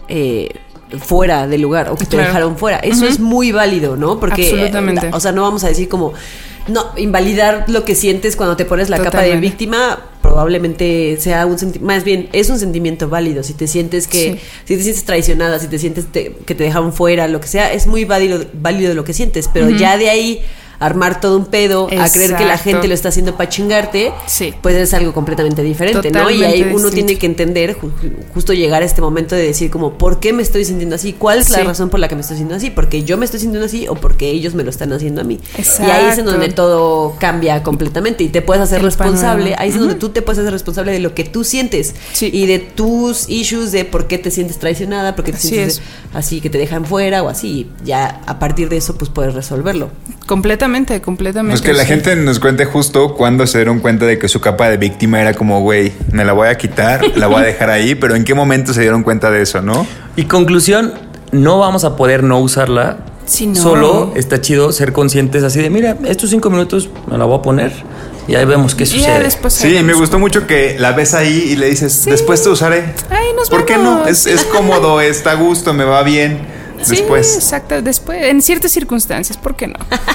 fuera del lugar o que te dejaron fuera. Eso es muy válido, ¿no? Porque, absolutamente. O sea, no vamos a decir como, no, invalidar lo que sientes cuando te pones la capa de víctima probablemente sea más bien es un sentimiento válido. Si te sientes si te sientes traicionada, si te sientes que te dejaron fuera, lo que sea, es muy válido lo que sientes, pero ya de ahí armar todo un pedo, a creer que la gente lo está haciendo para chingarte, pues es algo completamente diferente, totalmente, ¿no? Y ahí uno tiene que entender, justo llegar a este momento de decir como, ¿por qué me estoy sintiendo así? ¿Cuál es la razón por la que me estoy sintiendo así? ¿Porque yo me estoy sintiendo así o porque ellos me lo están haciendo a mí? Exacto. Y ahí es en donde todo cambia completamente y te puedes hacer responsable, ahí es donde tú te puedes hacer responsable de lo que tú sientes y de tus issues, de por qué te sientes traicionada, por qué te sientes así, que te dejan fuera o así. Ya a partir de eso pues puedes resolverlo. Completamente. Pues que la gente nos cuente justo cuando se dieron cuenta de que su capa de víctima era como, güey, me la voy a quitar, la voy a dejar ahí, pero ¿en qué momento se dieron cuenta de eso, no? Y conclusión, no vamos a poder no usarla. Sí, no. Solo está chido ser conscientes así de, mira, estos 5 minutos me la voy a poner y ahí vemos qué sucede. Sí, me gustó mucho que la ves ahí y le dices, después te usaré. Ay, nos ¿por vemos? qué no? Es cómodo, está a gusto, me va bien. Después. Sí, exacto, después, en ciertas circunstancias, ¿por qué no?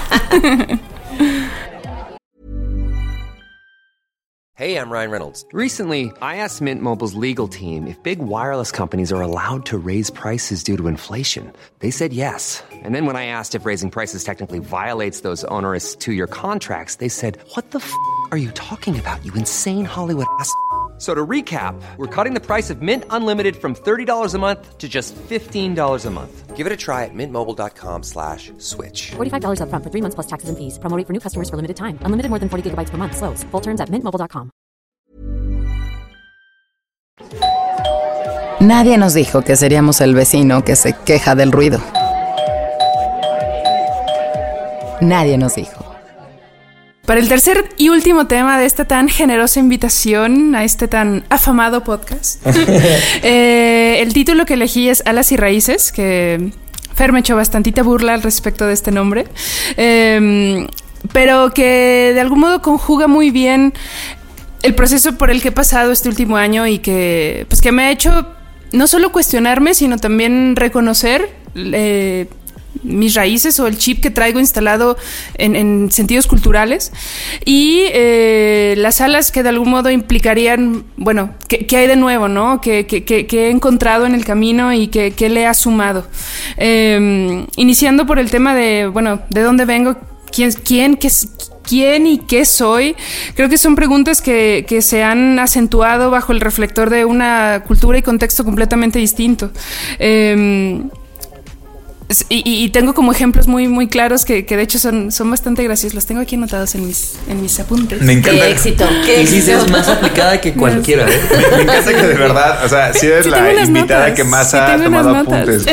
Hey, I'm Ryan Reynolds. Recently, I asked Mint Mobile's legal team if big wireless companies are allowed to raise prices due to inflation. They said yes. And then when I asked if raising prices technically violates those onerous 2-year contracts, they said, what the f*** are you talking about, you insane Hollywood ass? So to recap, we're cutting the price of Mint Unlimited from $30 a month to just $15 a month. Give it a try at mintmobile.com/switch. $45 up front for 3 months plus taxes and fees. Promo rate for new customers for limited time. Unlimited more than 40 gigabytes per month. Slows full terms at mintmobile.com. Nadie nos dijo que seríamos el vecino que se queja del ruido. Nadie nos dijo. Para el tercer y último tema de esta tan generosa invitación a este tan afamado podcast, el título que elegí es Alas y Raíces, que Fer me echó bastantita burla al respecto de este nombre, pero que de algún modo conjuga muy bien el proceso por el que he pasado este último año y que me ha hecho no solo cuestionarme, sino también reconocer mis raíces o el chip que traigo instalado en sentidos culturales y las alas que de algún modo implicarían, bueno, ¿qué hay de nuevo, no? ¿Qué he encontrado en el camino y qué le ha sumado? Iniciando por el tema de, bueno, ¿de dónde vengo? ¿Quién y qué soy? Creo que son preguntas que se han acentuado bajo el reflector de una cultura y contexto completamente distinto. Y tengo como ejemplos muy, muy claros que de hecho son bastante graciosos. Los tengo aquí anotados en mis apuntes. Me encanta. ¡Qué éxito! Y sí, es más aplicada que cualquiera, ¿eh? Me encanta que de verdad, o sea, sí eres la invitada que más ha tomado apuntes.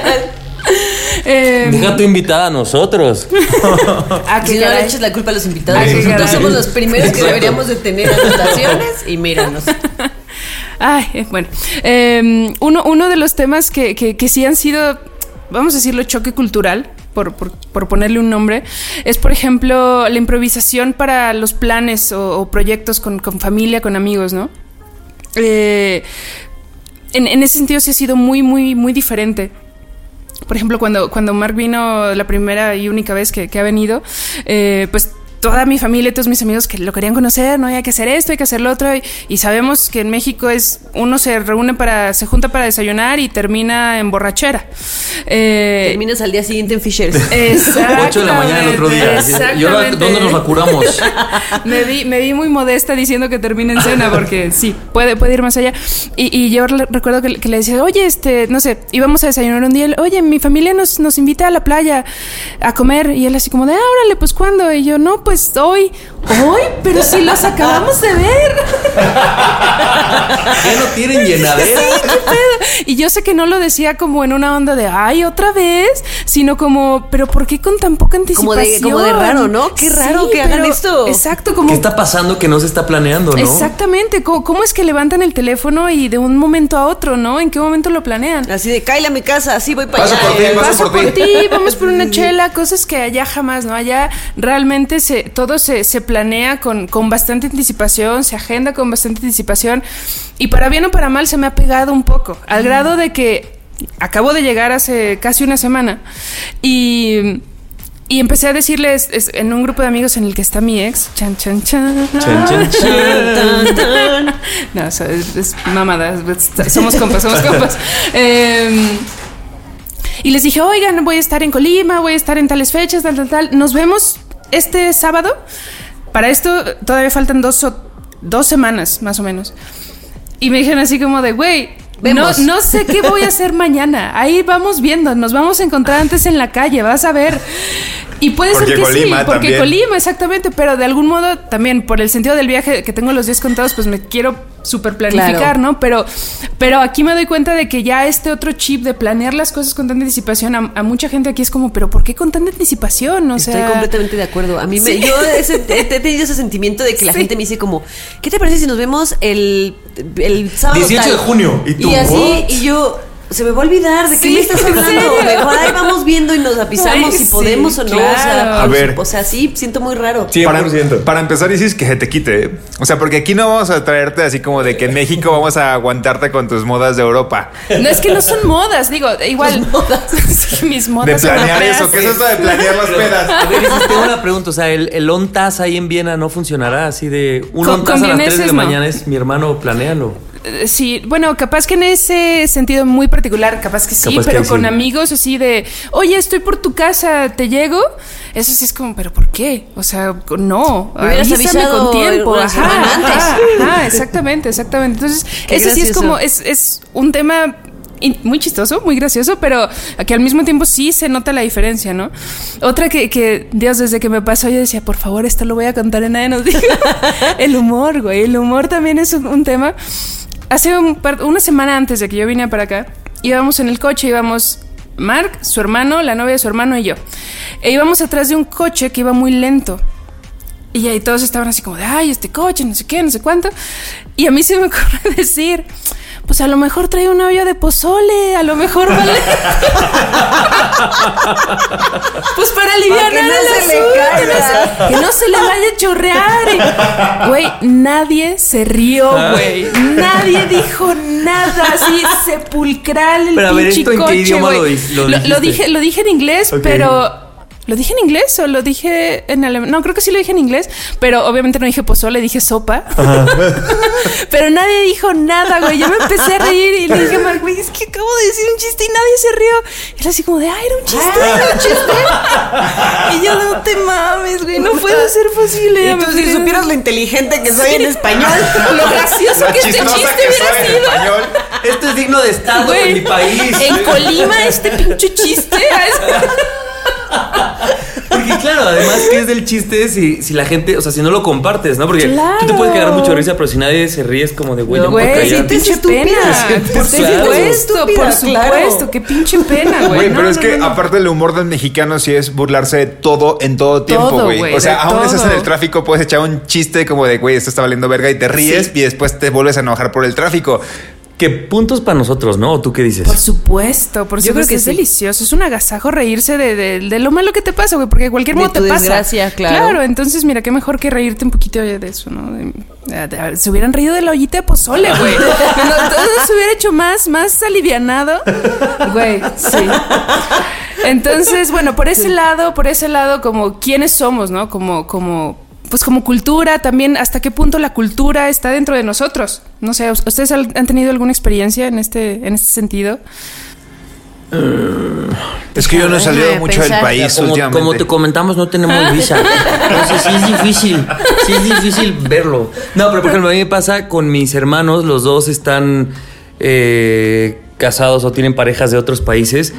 Deja tu invitada a nosotros. Si no le eches la culpa a los invitados, nosotros somos los primeros que deberíamos de tener anotaciones y míranos. Ay, bueno. Uno de los temas que sí han sido, vamos a decirlo, choque cultural, por ponerle un nombre, es, por ejemplo, la improvisación para los planes o proyectos con familia, con amigos, ¿no? En ese sentido sí ha sido muy, muy, muy diferente. Por ejemplo, cuando Mark vino la primera y única vez que ha venido, pues toda mi familia y todos mis amigos que lo querían conocer, no hay que hacer esto, hay que hacer lo otro, y sabemos que en México uno se junta para desayunar y termina en borrachera. Terminas al día siguiente en Fishers. Exactamente. 8 de la mañana el otro día. ¿Y ahora dónde nos la curamos? Me vi muy modesta diciendo que termine en cena porque sí, puede ir más allá. Y yo recuerdo que le decía, oye, no sé, íbamos a desayunar un día. Oye, mi familia nos invita a la playa a comer. Y él así como de, órale, pues ¿cuándo? Y yo, no, pues hoy. ¿Hoy? Pero si los acabamos de ver. Ya no tienen llenadera. Sí, qué pedo. Y yo sé que no lo decía como en una onda de, ay, otra vez, sino como, pero ¿por qué con tan poca anticipación? Como de raro, ¿no? Qué raro que hagan esto. Exacto, como... ¿Qué está pasando que no se está planeando, no? Exactamente. ¿Cómo es que levantan el teléfono y de un momento a otro, ¿no? ¿En qué momento lo planean? Así de, cállate a mi casa, así voy para Paso allá. por ti, Paso por ti, vamos por una chela, cosas que allá jamás, ¿no? Allá realmente todo se planea con bastante anticipación, se agenda con bastante anticipación, y para bien o para mal se me ha pegado un poco, al grado de que acabo de llegar hace casi una semana y empecé a decirles en un grupo de amigos en el que está mi ex, chan, chan, chan. Chan, chan, chan. No, es mamada, somos compas. Y les dije, oigan, voy a estar en Colima, voy a estar en tales fechas, tal. Nos vemos este sábado. Para esto todavía faltan 2 semanas, más o menos. Y me dijeron así como de, güey, no sé qué voy a hacer mañana. Ahí vamos viendo, nos vamos a encontrar antes en la calle, vas a ver. Y puede ser que Colima sí, porque también. Colima, exactamente, pero de algún modo también por el sentido del viaje que tengo los días contados, pues me quiero súper planificar, Claro. ¿no? Pero aquí me doy cuenta de que ya este otro chip de planear las cosas con tanta anticipación, a mucha gente aquí es como, pero ¿por qué con tanta anticipación? O sea, Estoy completamente de acuerdo. A mí Sí. yo he tenido ese sentimiento de que la Sí. gente me dice como, ¿qué te parece si nos vemos el sábado 18 tal? de junio. ¿Y tú? Y así, ¿What? y yo, se me va a olvidar de qué Sí, me estás ¿en hablando. serio? Mejor ahí vamos viendo y nos avisamos Ay, si sí, podemos o no. claro. A ver. O sea, sí, siento muy raro. 100%. Para empezar, dices que se te quite, ¿eh? O sea, porque aquí no vamos a traerte así como de que en México vamos a aguantarte con tus modas de Europa. no es que no son modas, digo, igual. Sí, mis modas. De planear europeas. eso, ¿qué es eso de planear las pedas? A ver, Isis, tengo una pregunta. O sea, el ONTAS ahí en Viena no funcionará así de un Con ONTAS a las 3 de vieneses, la no. mañana es mi hermano, planéalo. Sí, bueno, capaz que en ese sentido muy particular, capaz que sí, Capaz que pero ahí con sí. amigos así de, oye, estoy por tu casa, ¿te llego? Eso sí es como, ¿pero por qué? O sea, no, Me hubieras avísame avisado con tiempo. una semana antes. Ajá, exactamente. Entonces, Qué ese sí es gracioso. como, es un tema muy chistoso, muy gracioso, pero que al mismo tiempo sí se nota la diferencia, ¿no? Otra que Dios, desde que me pasó, yo decía, por favor, esto lo voy a contar en nadie nos diga. El humor, güey. El humor también es un tema. Hace una semana antes de que yo vine para acá, íbamos en el coche, íbamos Mark, su hermano, la novia de su hermano y yo. E íbamos atrás de un coche que iba muy lento. Y ahí todos estaban así como de, ay, este coche, no sé qué, no sé cuánto. Y a mí se me ocurre decir, pues a lo mejor trae una olla de pozole, a lo mejor vale. Pues para aliviar que no el se le asunto, caiga. que no se le vaya a chorrear. Y, güey, nadie se rió, güey. Nadie dijo nada, así sepulcral el Pero a ver, pinche ¿esto en qué coche, idioma güey. lo dijiste? Lo dije en inglés, Ok. pero... ¿Lo dije en inglés o lo dije en alemán? No, creo que sí lo dije en inglés, pero obviamente no dije pozole, dije sopa. Pero nadie dijo nada, güey. Yo me empecé a reír y le dije a Mark, güey, es que acabo de decir un chiste y nadie se rió. Y él así como de, era un chiste, era un chiste. Y yo, no te mames, güey, no puede ser posible. Y tú, si supieras lo inteligente que soy en español. Lo gracioso La que este chistosa chiste que hubiera sabe en sido. español. Esto es digno de estado Güey, en mi país. En Colima, este pinche chiste. Porque claro, además, ¿qué es del chiste si la gente, o sea, si no lo compartes, ¿no? Porque Claro. tú te puedes cagar mucho de risa, pero si nadie se ríe es como de, güey, ya me puedo Güey, callar. qué pinche estúpida. pena. Por Claro. supuesto, Estúpida, por supuesto. Qué pinche pena, güey. Güey, No, pero es no, que no. aparte el humor del mexicano sí es burlarse de todo en todo tiempo, Todo, güey. güey, O sea, de aún estás en todo. el tráfico, puedes echar un chiste como de, güey, esto está valiendo verga y te ríes y después te vuelves a enojar por el tráfico. ¿Qué puntos para nosotros, no? ¿O tú qué dices? Por supuesto, por Yo supuesto. creo que Es sí. delicioso. Es un agasajo reírse de lo malo que te pasa, güey. Porque de cualquier De modo tu te pasa. desgracia, claro. Claro, entonces mira, qué mejor que reírte un poquito de eso, ¿no? Se hubieran reído de la ollita de pozole, güey. Todo se hubiera hecho más alivianado. Güey, sí. Entonces, bueno, por ese lado, como quiénes somos, ¿no? Pues como cultura, también hasta qué punto la cultura está dentro de nosotros. No sé, ¿ustedes han tenido alguna experiencia en este sentido? Es que yo no he salido Déjame mucho del pensar. país Como últimamente. te comentamos, no tenemos visa. Entonces sí es difícil verlo. No, pero por ejemplo, a mí me pasa con mis hermanos, los dos están casados o tienen parejas de otros países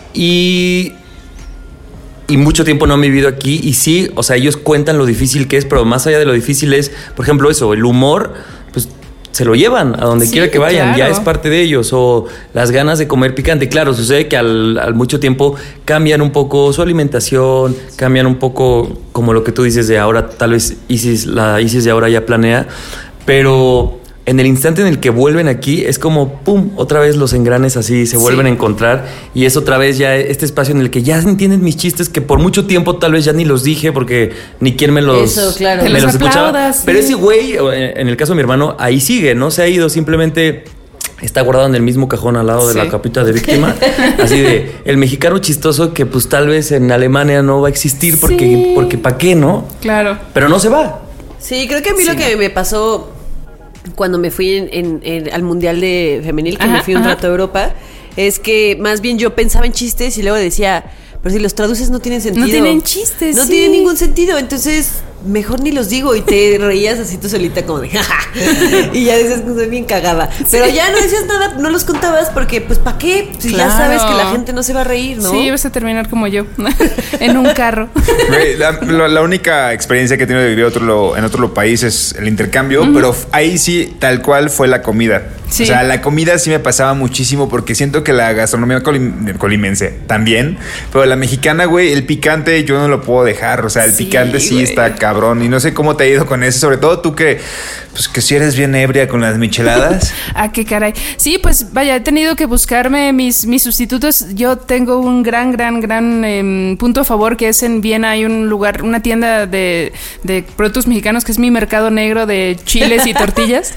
y mucho tiempo no han vivido aquí y sí, o sea, ellos cuentan lo difícil que es, pero más allá de lo difícil es, por ejemplo, eso, el humor, pues se lo llevan a donde Sí, quiera que vayan, ya claro. es parte de ellos, o las ganas de comer picante. Claro, sucede que al mucho tiempo cambian un poco su alimentación, cambian un poco como lo que tú dices de ahora, tal vez la Isis de ahora ya planea, pero en el instante en el que vuelven aquí es como pum, otra vez los engranes así se vuelven a encontrar y es otra vez ya este espacio en el que ya entienden mis chistes que por mucho tiempo tal vez ya ni los dije porque ni quien me los, Eso, claro. me Te los los escuchaba. aplaudas, Pero sí. ese güey, en el caso de mi hermano, ahí sigue, no se ha ido, simplemente está guardado en el mismo cajón al lado de la capita de víctima. Así de el mexicano chistoso que pues tal vez en Alemania no va a existir porque ¿para qué, no? Claro. Pero no se va. Sí, creo que a mí lo que me pasó cuando me fui al Mundial de Femenil, que me fui un rato a Europa, es que más bien yo pensaba en chistes y luego decía, pero si los traduces no tienen sentido. No tienen chistes, No sí. tienen ningún sentido, entonces mejor ni los digo y te reías así tú solita como de jaja. Y ya dices que soy bien cagada. Pero ya no decías nada, no los contabas porque pues ¿para qué? Si ya Claro. sabes que la gente no se va a reír, ¿no? Sí, vas a terminar como yo, en un carro. Güey, la única experiencia que he tenido de vivir en otro país es el intercambio, pero ahí sí, tal cual fue la comida. Sí. O sea, la comida sí me pasaba muchísimo porque siento que la gastronomía colimense también, pero la mexicana, güey, el picante yo no lo puedo dejar. O sea, el Sí, picante sí güey. está cabrón y no sé cómo te ha ido con eso, sobre todo tú que si eres bien ebria con las micheladas. Ah, qué caray. Sí, pues vaya, he tenido que buscarme mis sustitutos. Yo tengo un gran punto a favor, que es en Viena hay un lugar, una tienda de productos mexicanos que es mi mercado negro de chiles y tortillas.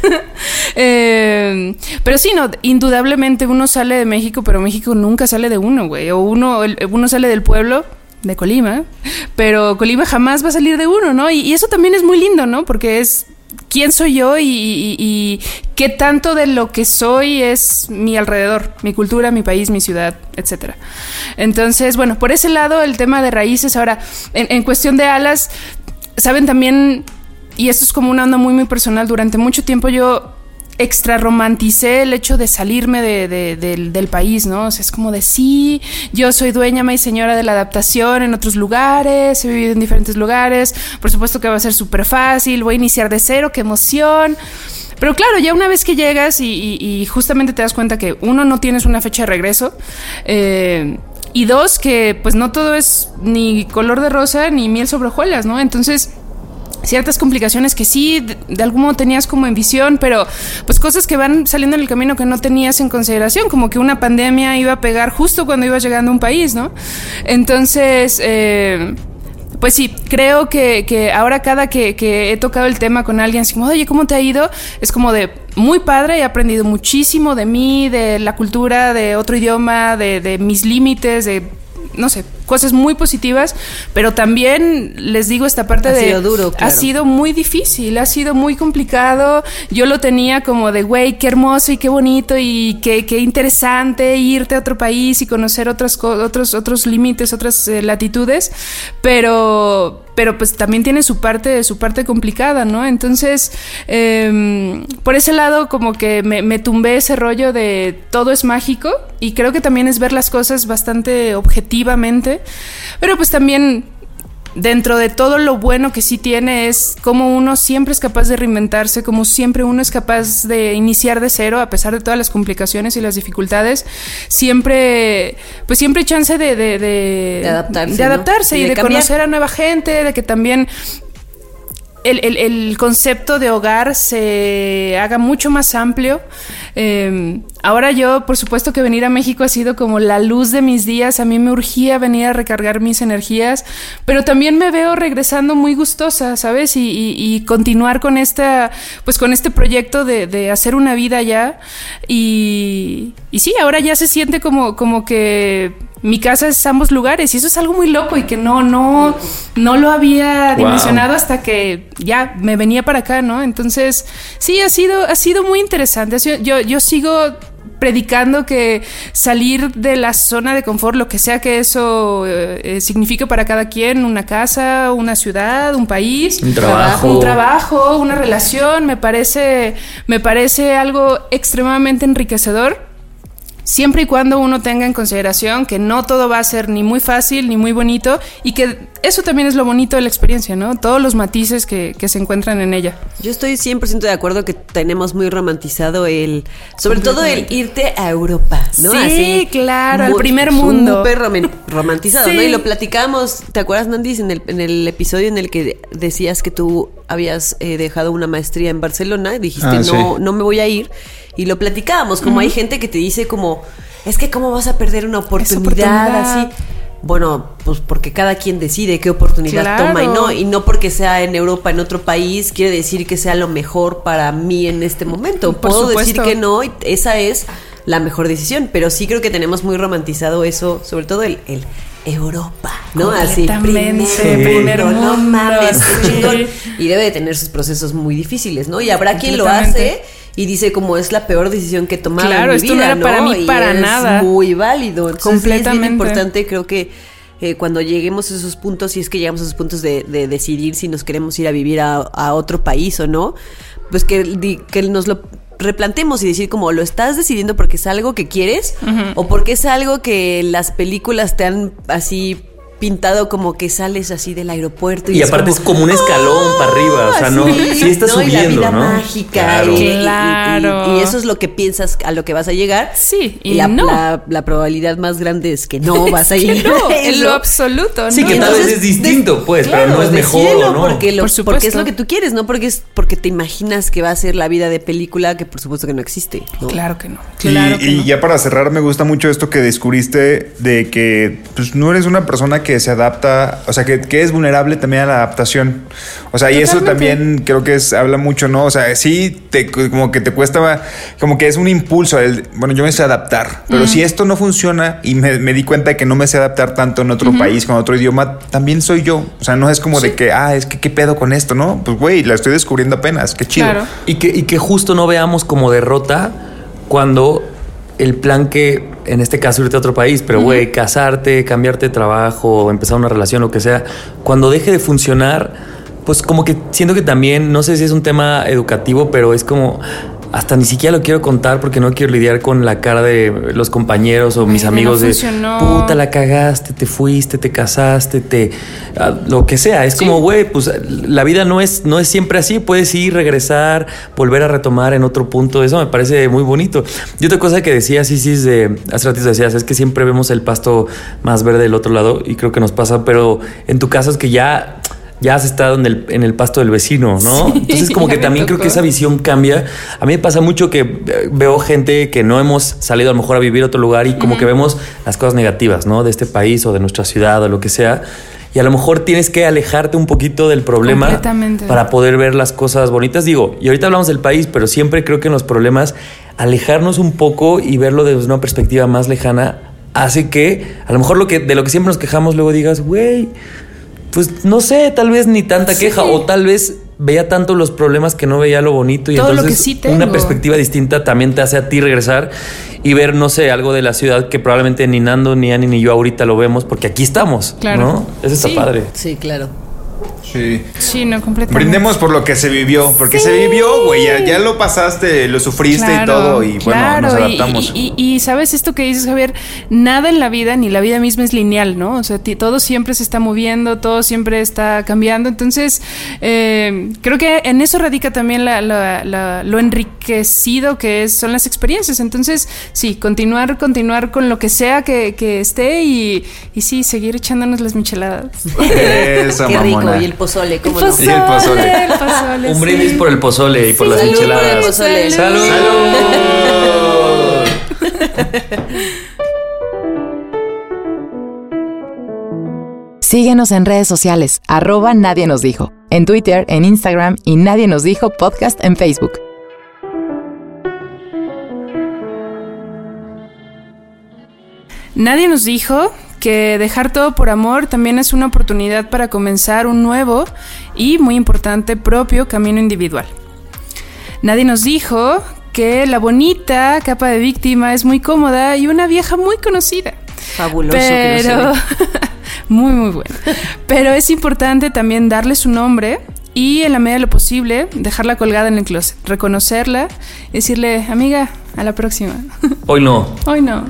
Pero sí, no, indudablemente uno sale de México, pero México nunca sale de uno, güey. O uno sale del pueblo, de Colima, pero Colima jamás va a salir de uno, ¿no? Y eso también es muy lindo, ¿no? Porque es quién soy yo y qué tanto de lo que soy es mi alrededor, mi cultura, mi país, mi ciudad, etcétera. Entonces, bueno, por ese lado el tema de raíces. Ahora, en cuestión de alas, saben también, y esto es como una onda muy personal, durante mucho tiempo yo extra romanticé el hecho de salirme del país, ¿no? O sea, es como de sí, yo soy dueña y señora de la adaptación en otros lugares, he vivido en diferentes lugares, por supuesto que va a ser súper fácil, voy a iniciar de cero, qué emoción. Pero claro, ya una vez que llegas y justamente te das cuenta que uno, no tienes una fecha de regreso, y dos, que pues no todo es ni color de rosa ni miel sobre hojuelas, ¿no? Entonces ciertas complicaciones que sí, de algún modo tenías como en visión, pero pues cosas que van saliendo en el camino que no tenías en consideración, como que una pandemia iba a pegar justo cuando ibas llegando a un país, ¿no? Entonces, pues sí, creo que ahora cada que he tocado el tema con alguien, así como, oye, ¿cómo te ha ido? Es como de muy padre, he aprendido muchísimo de mí, de la cultura, de otro idioma, de mis límites, de no sé, cosas muy positivas, pero también les digo esta parte Ha sido duro, claro. Ha sido muy difícil, ha sido muy complicado. Yo lo tenía como de, güey, qué hermoso y qué bonito y qué interesante irte a otro país y conocer otros límites, otras latitudes, pero pues también tiene su parte complicada, ¿no? Entonces, por ese lado como que me tumbé ese rollo de todo es mágico, y creo que también es ver las cosas bastante objetivamente, pero pues también dentro de todo lo bueno que sí tiene es como uno siempre es capaz de reinventarse, como siempre uno es capaz de iniciar de cero a pesar de todas las complicaciones y las dificultades. Siempre hay chance de adaptarse, ¿no? Y de cambiar. conocer a nueva gente, de que también el concepto de hogar se haga mucho más amplio. Ahora yo, por supuesto que venir a México ha sido como la luz de mis días. A mí me urgía venir a recargar mis energías, pero también me veo regresando muy gustosa, ¿sabes? Y continuar con con este proyecto de hacer una vida allá. Y sí, ahora ya se siente como que mi casa es ambos lugares, y eso es algo muy loco y que no lo había dimensionado hasta que ya me venía para acá, ¿no? Entonces, sí, ha sido muy interesante. Yo sigo predicando que salir de la zona de confort, lo que sea que eso signifique para cada quien, una casa, una ciudad, un país, un trabajo, una relación, me parece algo extremadamente enriquecedor. Siempre y cuando uno tenga en consideración que no todo va a ser ni muy fácil ni muy bonito y que eso también es lo bonito de la experiencia, ¿no? Todos los matices que se encuentran en ella. Yo estoy 100% de acuerdo que tenemos muy romantizado sobre todo el irte a Europa, ¿no? Sí, así, claro, al primer mundo. Súper romantizado, sí. ¿no? Y lo platicábamos, ¿te acuerdas, Nandis? En el episodio en el que decías que tú habías dejado una maestría en Barcelona, dijiste, no me voy a ir. Y lo platicábamos, como hay gente que te dice como, es que cómo vas a perder una oportunidad así. Bueno, pues porque cada quien decide qué oportunidad toma y no porque sea en Europa, en otro país, quiere decir que sea lo mejor para mí en este momento. Puedo decir que no, y esa es la mejor decisión, pero sí creo que tenemos muy romantizado eso, sobre todo el Europa, ¿no? Así, primer mundo, no mames, qué chingón. Y debe de tener sus procesos muy difíciles, ¿no? Y habrá quien lo hace y dice como es la peor decisión que he tomado en mi vida, esto no era para mí para nada. Es muy válido. Entonces, completamente. Es bien importante, creo que cuando lleguemos a esos puntos, si es que llegamos a esos puntos de decidir si nos queremos ir a vivir a otro país o no, pues que nos lo replantemos y decir como, ¿lo estás decidiendo porque es algo que quieres? ¿O porque es algo que las películas te han así pintado como que sales así del aeropuerto y aparte es como un escalón para arriba, o sea, sí estás subiendo, y la vida ¿no? mágica, y eso es lo que piensas a lo que vas a llegar. Sí, y la probabilidad más grande es que no vas a llegar. No, en lo absoluto, ¿no? Sí, que tal vez es distinto, pues, pero no es mejor, ¿no? Porque es lo que tú quieres, no porque te imaginas que va a ser la vida de película, que por supuesto que no existe, ¿no? Claro que no. Y ya para cerrar, me gusta mucho esto que descubriste de que pues no eres una persona que se adapta, o sea, que es vulnerable también a la adaptación. O sea, y eso también creo que habla mucho, ¿no? O sea, sí, como que te cuesta, como que es un impulso. Bueno, yo me sé adaptar, pero si esto no funciona y me di cuenta de que no me sé adaptar tanto en otro país, con otro idioma, también soy yo. O sea, no es como de que, es que qué pedo con esto, ¿no? Pues, güey, la estoy descubriendo apenas, qué chido. Claro. Y que justo no veamos como derrota cuando el plan que, en este caso, irte a otro país, pero güey, casarte, cambiarte de trabajo, empezar una relación, lo que sea, cuando deje de funcionar, pues como que siento que también, no sé si es un tema educativo, pero es como, hasta ni siquiera lo quiero contar porque no quiero lidiar con la cara de los compañeros o mis amigos de puta, la cagaste, te fuiste, te casaste, lo que sea. Es como, güey, pues la vida no es siempre así. Puedes ir, regresar, volver a retomar en otro punto. Eso me parece muy bonito. Y otra cosa que decías, Isis, hace ratito decías, es que siempre vemos el pasto más verde del otro lado y creo que nos pasa, pero en tu caso es que ya has estado en el pasto del vecino, ¿no? Sí, entonces como que también creo que esa visión cambia. A mí me pasa mucho que veo gente que no hemos salido a lo mejor a vivir a otro lugar y como que vemos las cosas negativas, ¿no? De este país o de nuestra ciudad o lo que sea. Y a lo mejor tienes que alejarte un poquito del problema para poder ver las cosas bonitas. Digo, y ahorita hablamos del país, pero siempre creo que en los problemas alejarnos un poco y verlo desde una perspectiva más lejana hace que a lo mejor de lo que siempre nos quejamos luego digas, güey, pues no sé, tal vez ni tanta queja o tal vez veía tanto los problemas que no veía lo bonito y todo entonces lo que sí tengo. Una perspectiva distinta también te hace a ti regresar y ver, no sé, algo de la ciudad que probablemente ni Nando, ni Ani, ni yo ahorita lo vemos porque aquí estamos, ¿no? Eso está padre. Sí, claro. Sí, no, completamente. Brindemos por lo que se vivió, porque se vivió, güey, ya lo pasaste, lo sufriste y todo, y bueno, nos adaptamos. Y sabes esto que dices, Javier, nada en la vida, ni la vida misma es lineal, ¿no? O sea, todo siempre se está moviendo, todo siempre está cambiando, entonces creo que en eso radica también lo enriquecido que son las experiencias, entonces sí, continuar con lo que sea que esté y sí, seguir echándonos las micheladas. Eso, qué rico, mamona. y el pozole, ¿cómo no? Y el pozole. Un brindis por el pozole y por las micheladas. Por el pozole. ¡Salud! Síguenos en redes sociales, @Nadie Nos Dijo, en Twitter, en Instagram y Nadie Nos Dijo Podcast en Facebook. Nadie nos dijo que dejar todo por amor también es una oportunidad para comenzar un nuevo y, muy importante, propio camino individual. Nadie nos dijo que la bonita capa de víctima es muy cómoda y una vieja muy conocida. Fabuloso. Pero muy, muy bueno. Pero es importante también darle su nombre y en la medida de lo posible dejarla colgada en el closet, reconocerla y decirle, amiga, a la próxima. Hoy no. Hoy no.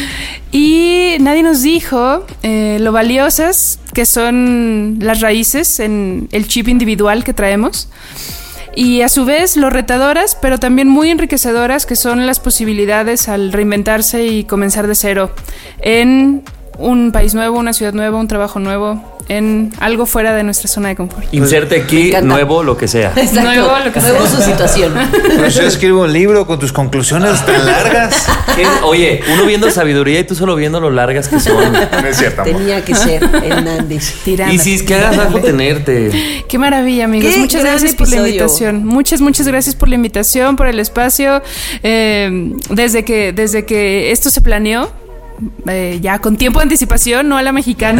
Y nadie nos dijo lo valiosas que son las raíces en el chip individual que traemos. Y a su vez lo retadoras, pero también muy enriquecedoras que son las posibilidades al reinventarse y comenzar de cero en un país nuevo, una ciudad nueva, un trabajo nuevo, en algo fuera de nuestra zona de confort. Inserte aquí nuevo lo que sea. Exacto. Nuevo lo que Nuevo sea. su situación. Pues yo escribo un libro con tus conclusiones tan largas. Oye, uno viendo sabiduría y tú solo viendo lo largas que son. No es cierto, amor. Tenía que ser Hernández. Tirando. Isis, que hagas algo tenerte. Qué maravilla, amigos. Qué Muchas gran gracias por la episodio. invitación. Muchas gracias por la invitación, por el espacio. Desde que esto se planeó, ya con tiempo de anticipación, no a la mexicana.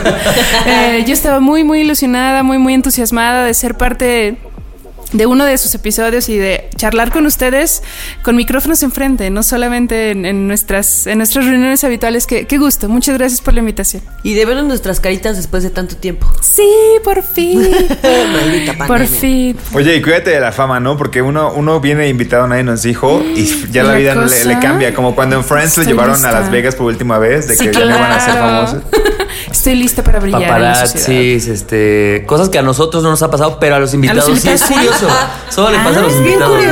Yo estaba muy, muy ilusionada, muy, muy entusiasmada de ser parte de uno de sus episodios y de charlar con ustedes con micrófonos enfrente, no solamente en nuestras reuniones habituales. Qué gusto. Muchas gracias por la invitación. Y de vernos nuestras caritas después de tanto tiempo. Sí, por fin. Maldita pandemia. Por fin. Oye, y cuídate de la fama, ¿no? Porque uno viene invitado, nadie nos dijo, y ya la La vida cosa- le cambia. Como cuando en Friends lo Estoy llevaron lista. a Las Vegas por última vez, de Sí, que ya no iban a ser claro. famosos. Estoy lista para brillar en la sociedad. Paparazzis, cosas que a nosotros no nos ha pasado, pero a los invitados, invitados sí es sí. curioso. Solo le pasa a los Ah, bien invitados.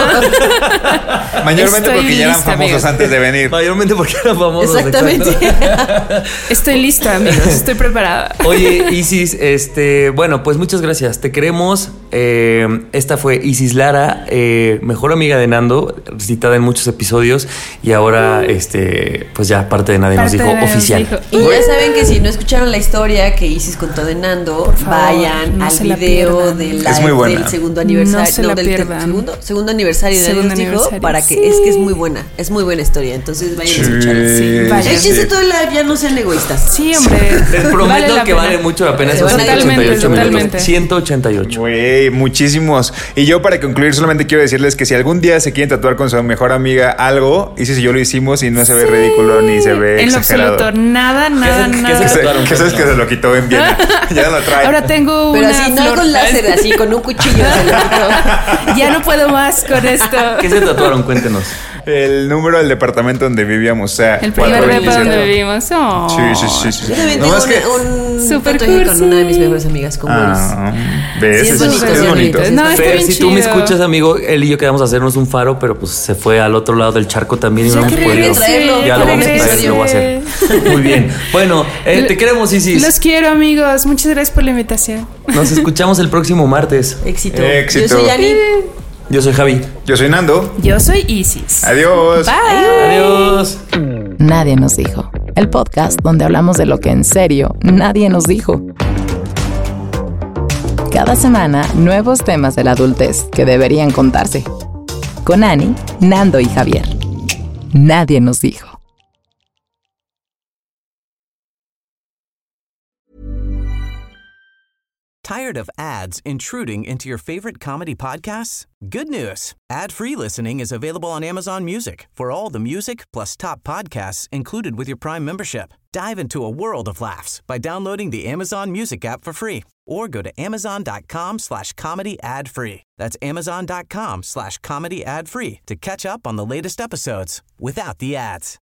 curioso. Mayormente Estoy porque ya eran lista, famosos amigos. antes de venir. Mayormente porque eran famosos. Exactamente. exacto. Estoy lista, amigos. Estoy preparada. Oye, Isis, bueno, pues muchas gracias. Te queremos. Esta fue Isis Lara, mejor amiga de Nando, citada en muchos episodios. Y ahora, pues ya parte de Nadie nos Parte dijo de Nadie nos oficial. dijo. Y ya saben que si no escucharon la historia que Isis contó de Nando, Por favor, vayan no al se la video pierdan. del Es muy buena. del segundo aniversario. No se la del pierdan. segundo aniversario de Segundo Nadie nos dijo, aniversario. para que Sí. es que es muy buena historia. Entonces vayan a escucharla. Sí, vaya. Échense todo el live, ya no sean egoístas. Sí, hombre. Les prometo la que pena. vale mucho la pena. Se Esos van a 188 totalmente. minutos. 188. Güey, muchísimos. Y yo para concluir solamente quiero decirles que si algún día se quieren tatuar con su mejor amiga algo, Isis y yo lo hicimos y no se ve ridículo ni se ve En lo exagerado. absoluto. Nada. ¿Qué se tatuaron? Que sabes que se lo quitó en Viena. Ya no lo trae. Ahora tengo Pero una así, no flor. con láser, así, con un cuchillo. se lo quitó. Ya no puedo más con esto. ¿Qué se tatuaron? Cuéntenos. El número del departamento donde vivíamos, o sea, El primer 427. depa donde vivimos. Oh. Sí. Yo también No tengo más que- un Super tatuaje cursi. con una de mis mejores amigas, como Ah, ¿ves? Sí, es Eso bonito, es sí, es bonito. bonito. No, está Fer, bien si tú me chido. escuchas, amigo, él y yo queríamos hacernos un faro, pero pues se fue al otro lado del charco también y no Ya hemos que podido. regrese, traerlo. Ya lo que vamos a traer, regrese. lo voy a hacer. Muy bien. Bueno, te queremos, Isis. Los quiero, amigos. Muchas gracias por la invitación. Nos escuchamos el próximo martes. éxito. Éxito. Yo soy Ani. Yo soy Javi. Yo soy Nando. Yo soy Isis. Adiós. Bye. Adiós. Nadie nos dijo. El podcast donde hablamos de lo que en serio nadie nos dijo. Cada semana, nuevos temas de la adultez que deberían contarse. Con Ani, Nando y Javier. Nadie nos dijo. Tired of ads intruding into your favorite comedy podcasts? Good news. Ad-free listening is available on Amazon Music for all the music plus top podcasts included with your Prime membership. Dive into a world of laughs by downloading the Amazon Music app for free or go to amazon.com/comedy ad-free. That's amazon.com/comedy ad-free to catch up on the latest episodes without the ads.